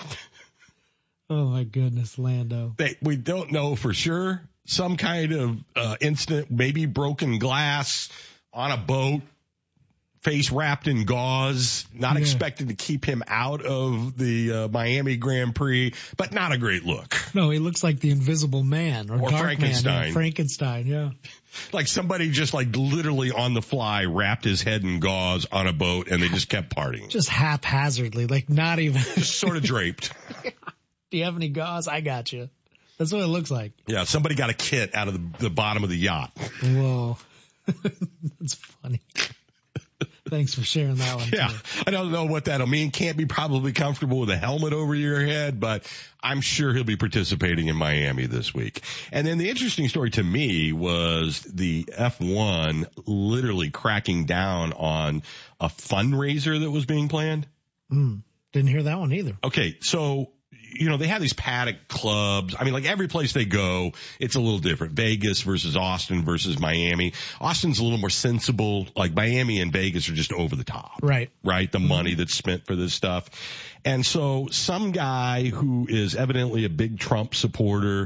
Oh my goodness, Lando. They, we don't know for sure. Some kind of uh, incident, maybe broken glass on a boat, face wrapped in gauze, not Yeah. expected to keep him out of the uh, Miami Grand Prix, but not a great look. No, he looks like the Invisible Man or, Or Dark Frankenstein. Man. Yeah, Frankenstein, yeah. Like somebody just like literally on the fly wrapped his head in gauze on a boat and they just kept partying. Just haphazardly, like not even. Just sort of draped. Do you have any gauze? I got you. That's what it looks like. Yeah, somebody got a kit out of the, the bottom of the yacht. Whoa. That's funny. Thanks for sharing that one. Yeah, too. I don't know what that'll mean. Can't be probably comfortable with a helmet over your head, but I'm sure he'll be participating in Miami this week. And then the interesting story to me was the F one literally cracking down on a fundraiser that was being planned. Mm, didn't hear that one either. Okay, so, you know, they have these paddock clubs. I mean, like every place they go, it's a little different. Vegas versus Austin versus Miami. Austin's a little more sensible. Like Miami and Vegas are just over the top. Right. Right? The money that's spent for this stuff. And so some guy who is evidently a big Trump supporter,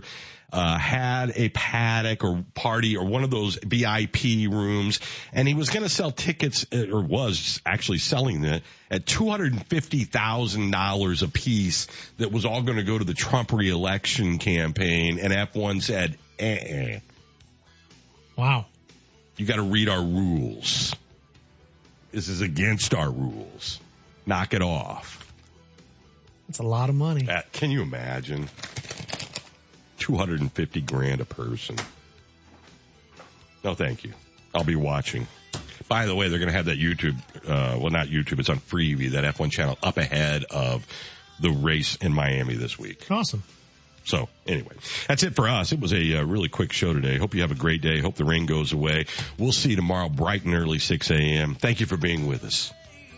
uh, had a paddock or party or one of those V I P rooms, and he was going to sell tickets, or was actually selling it at two hundred fifty thousand dollars a piece. That was all going to go to the Trump reelection campaign, and F one said, eh. Wow. You got to read our rules. This is against our rules. Knock it off. That's a lot of money. That, can you imagine? two hundred fifty grand a person. No, thank you. I'll be watching. By the way, they're going to have that YouTube, uh, well, not YouTube, it's on Freevee, that F one channel up ahead of the race in Miami this week. Awesome. So anyway, that's it for us. It was a uh, really quick show today. Hope you have a great day. Hope the rain goes away. We'll see you tomorrow bright and early, six a.m. Thank you for being with us.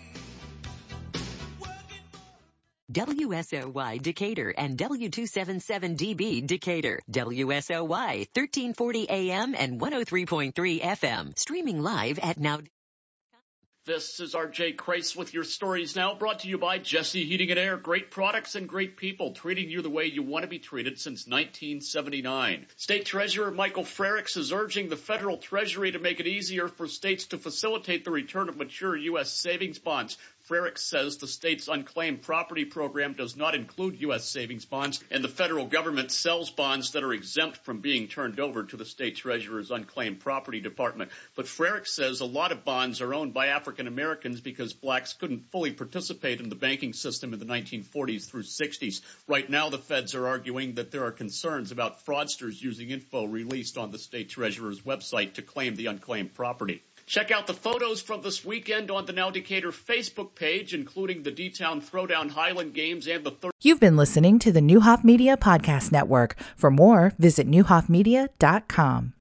W S O Y Decatur and W two seventy-seven D B Decatur. W S O Y thirteen forty A M and one oh three point three F M. Streaming live at now. This is R J Kreis with your stories now, brought to you by Jesse Heating and Air. Great products and great people, treating you the way you want to be treated since nineteen seventy-nine. State Treasurer Michael Frerichs is urging the federal Treasury to make it easier for states to facilitate the return of mature U S savings bonds. Frerichs says the state's unclaimed property program does not include U S savings bonds, and the federal government sells bonds that are exempt from being turned over to the state treasurer's unclaimed property department. But Frerichs says a lot of bonds are owned by African Americans because blacks couldn't fully participate in the banking system in the nineteen forties through sixties. Right now, the feds are arguing that there are concerns about fraudsters using info released on the state treasurer's website to claim the unclaimed property. Check out the photos from this weekend on the Now Decatur Facebook page, including the D-Town Throwdown Highland Games and the third. You've been listening to the Newhoff Media Podcast Network. For more, visit newhoff media dot com.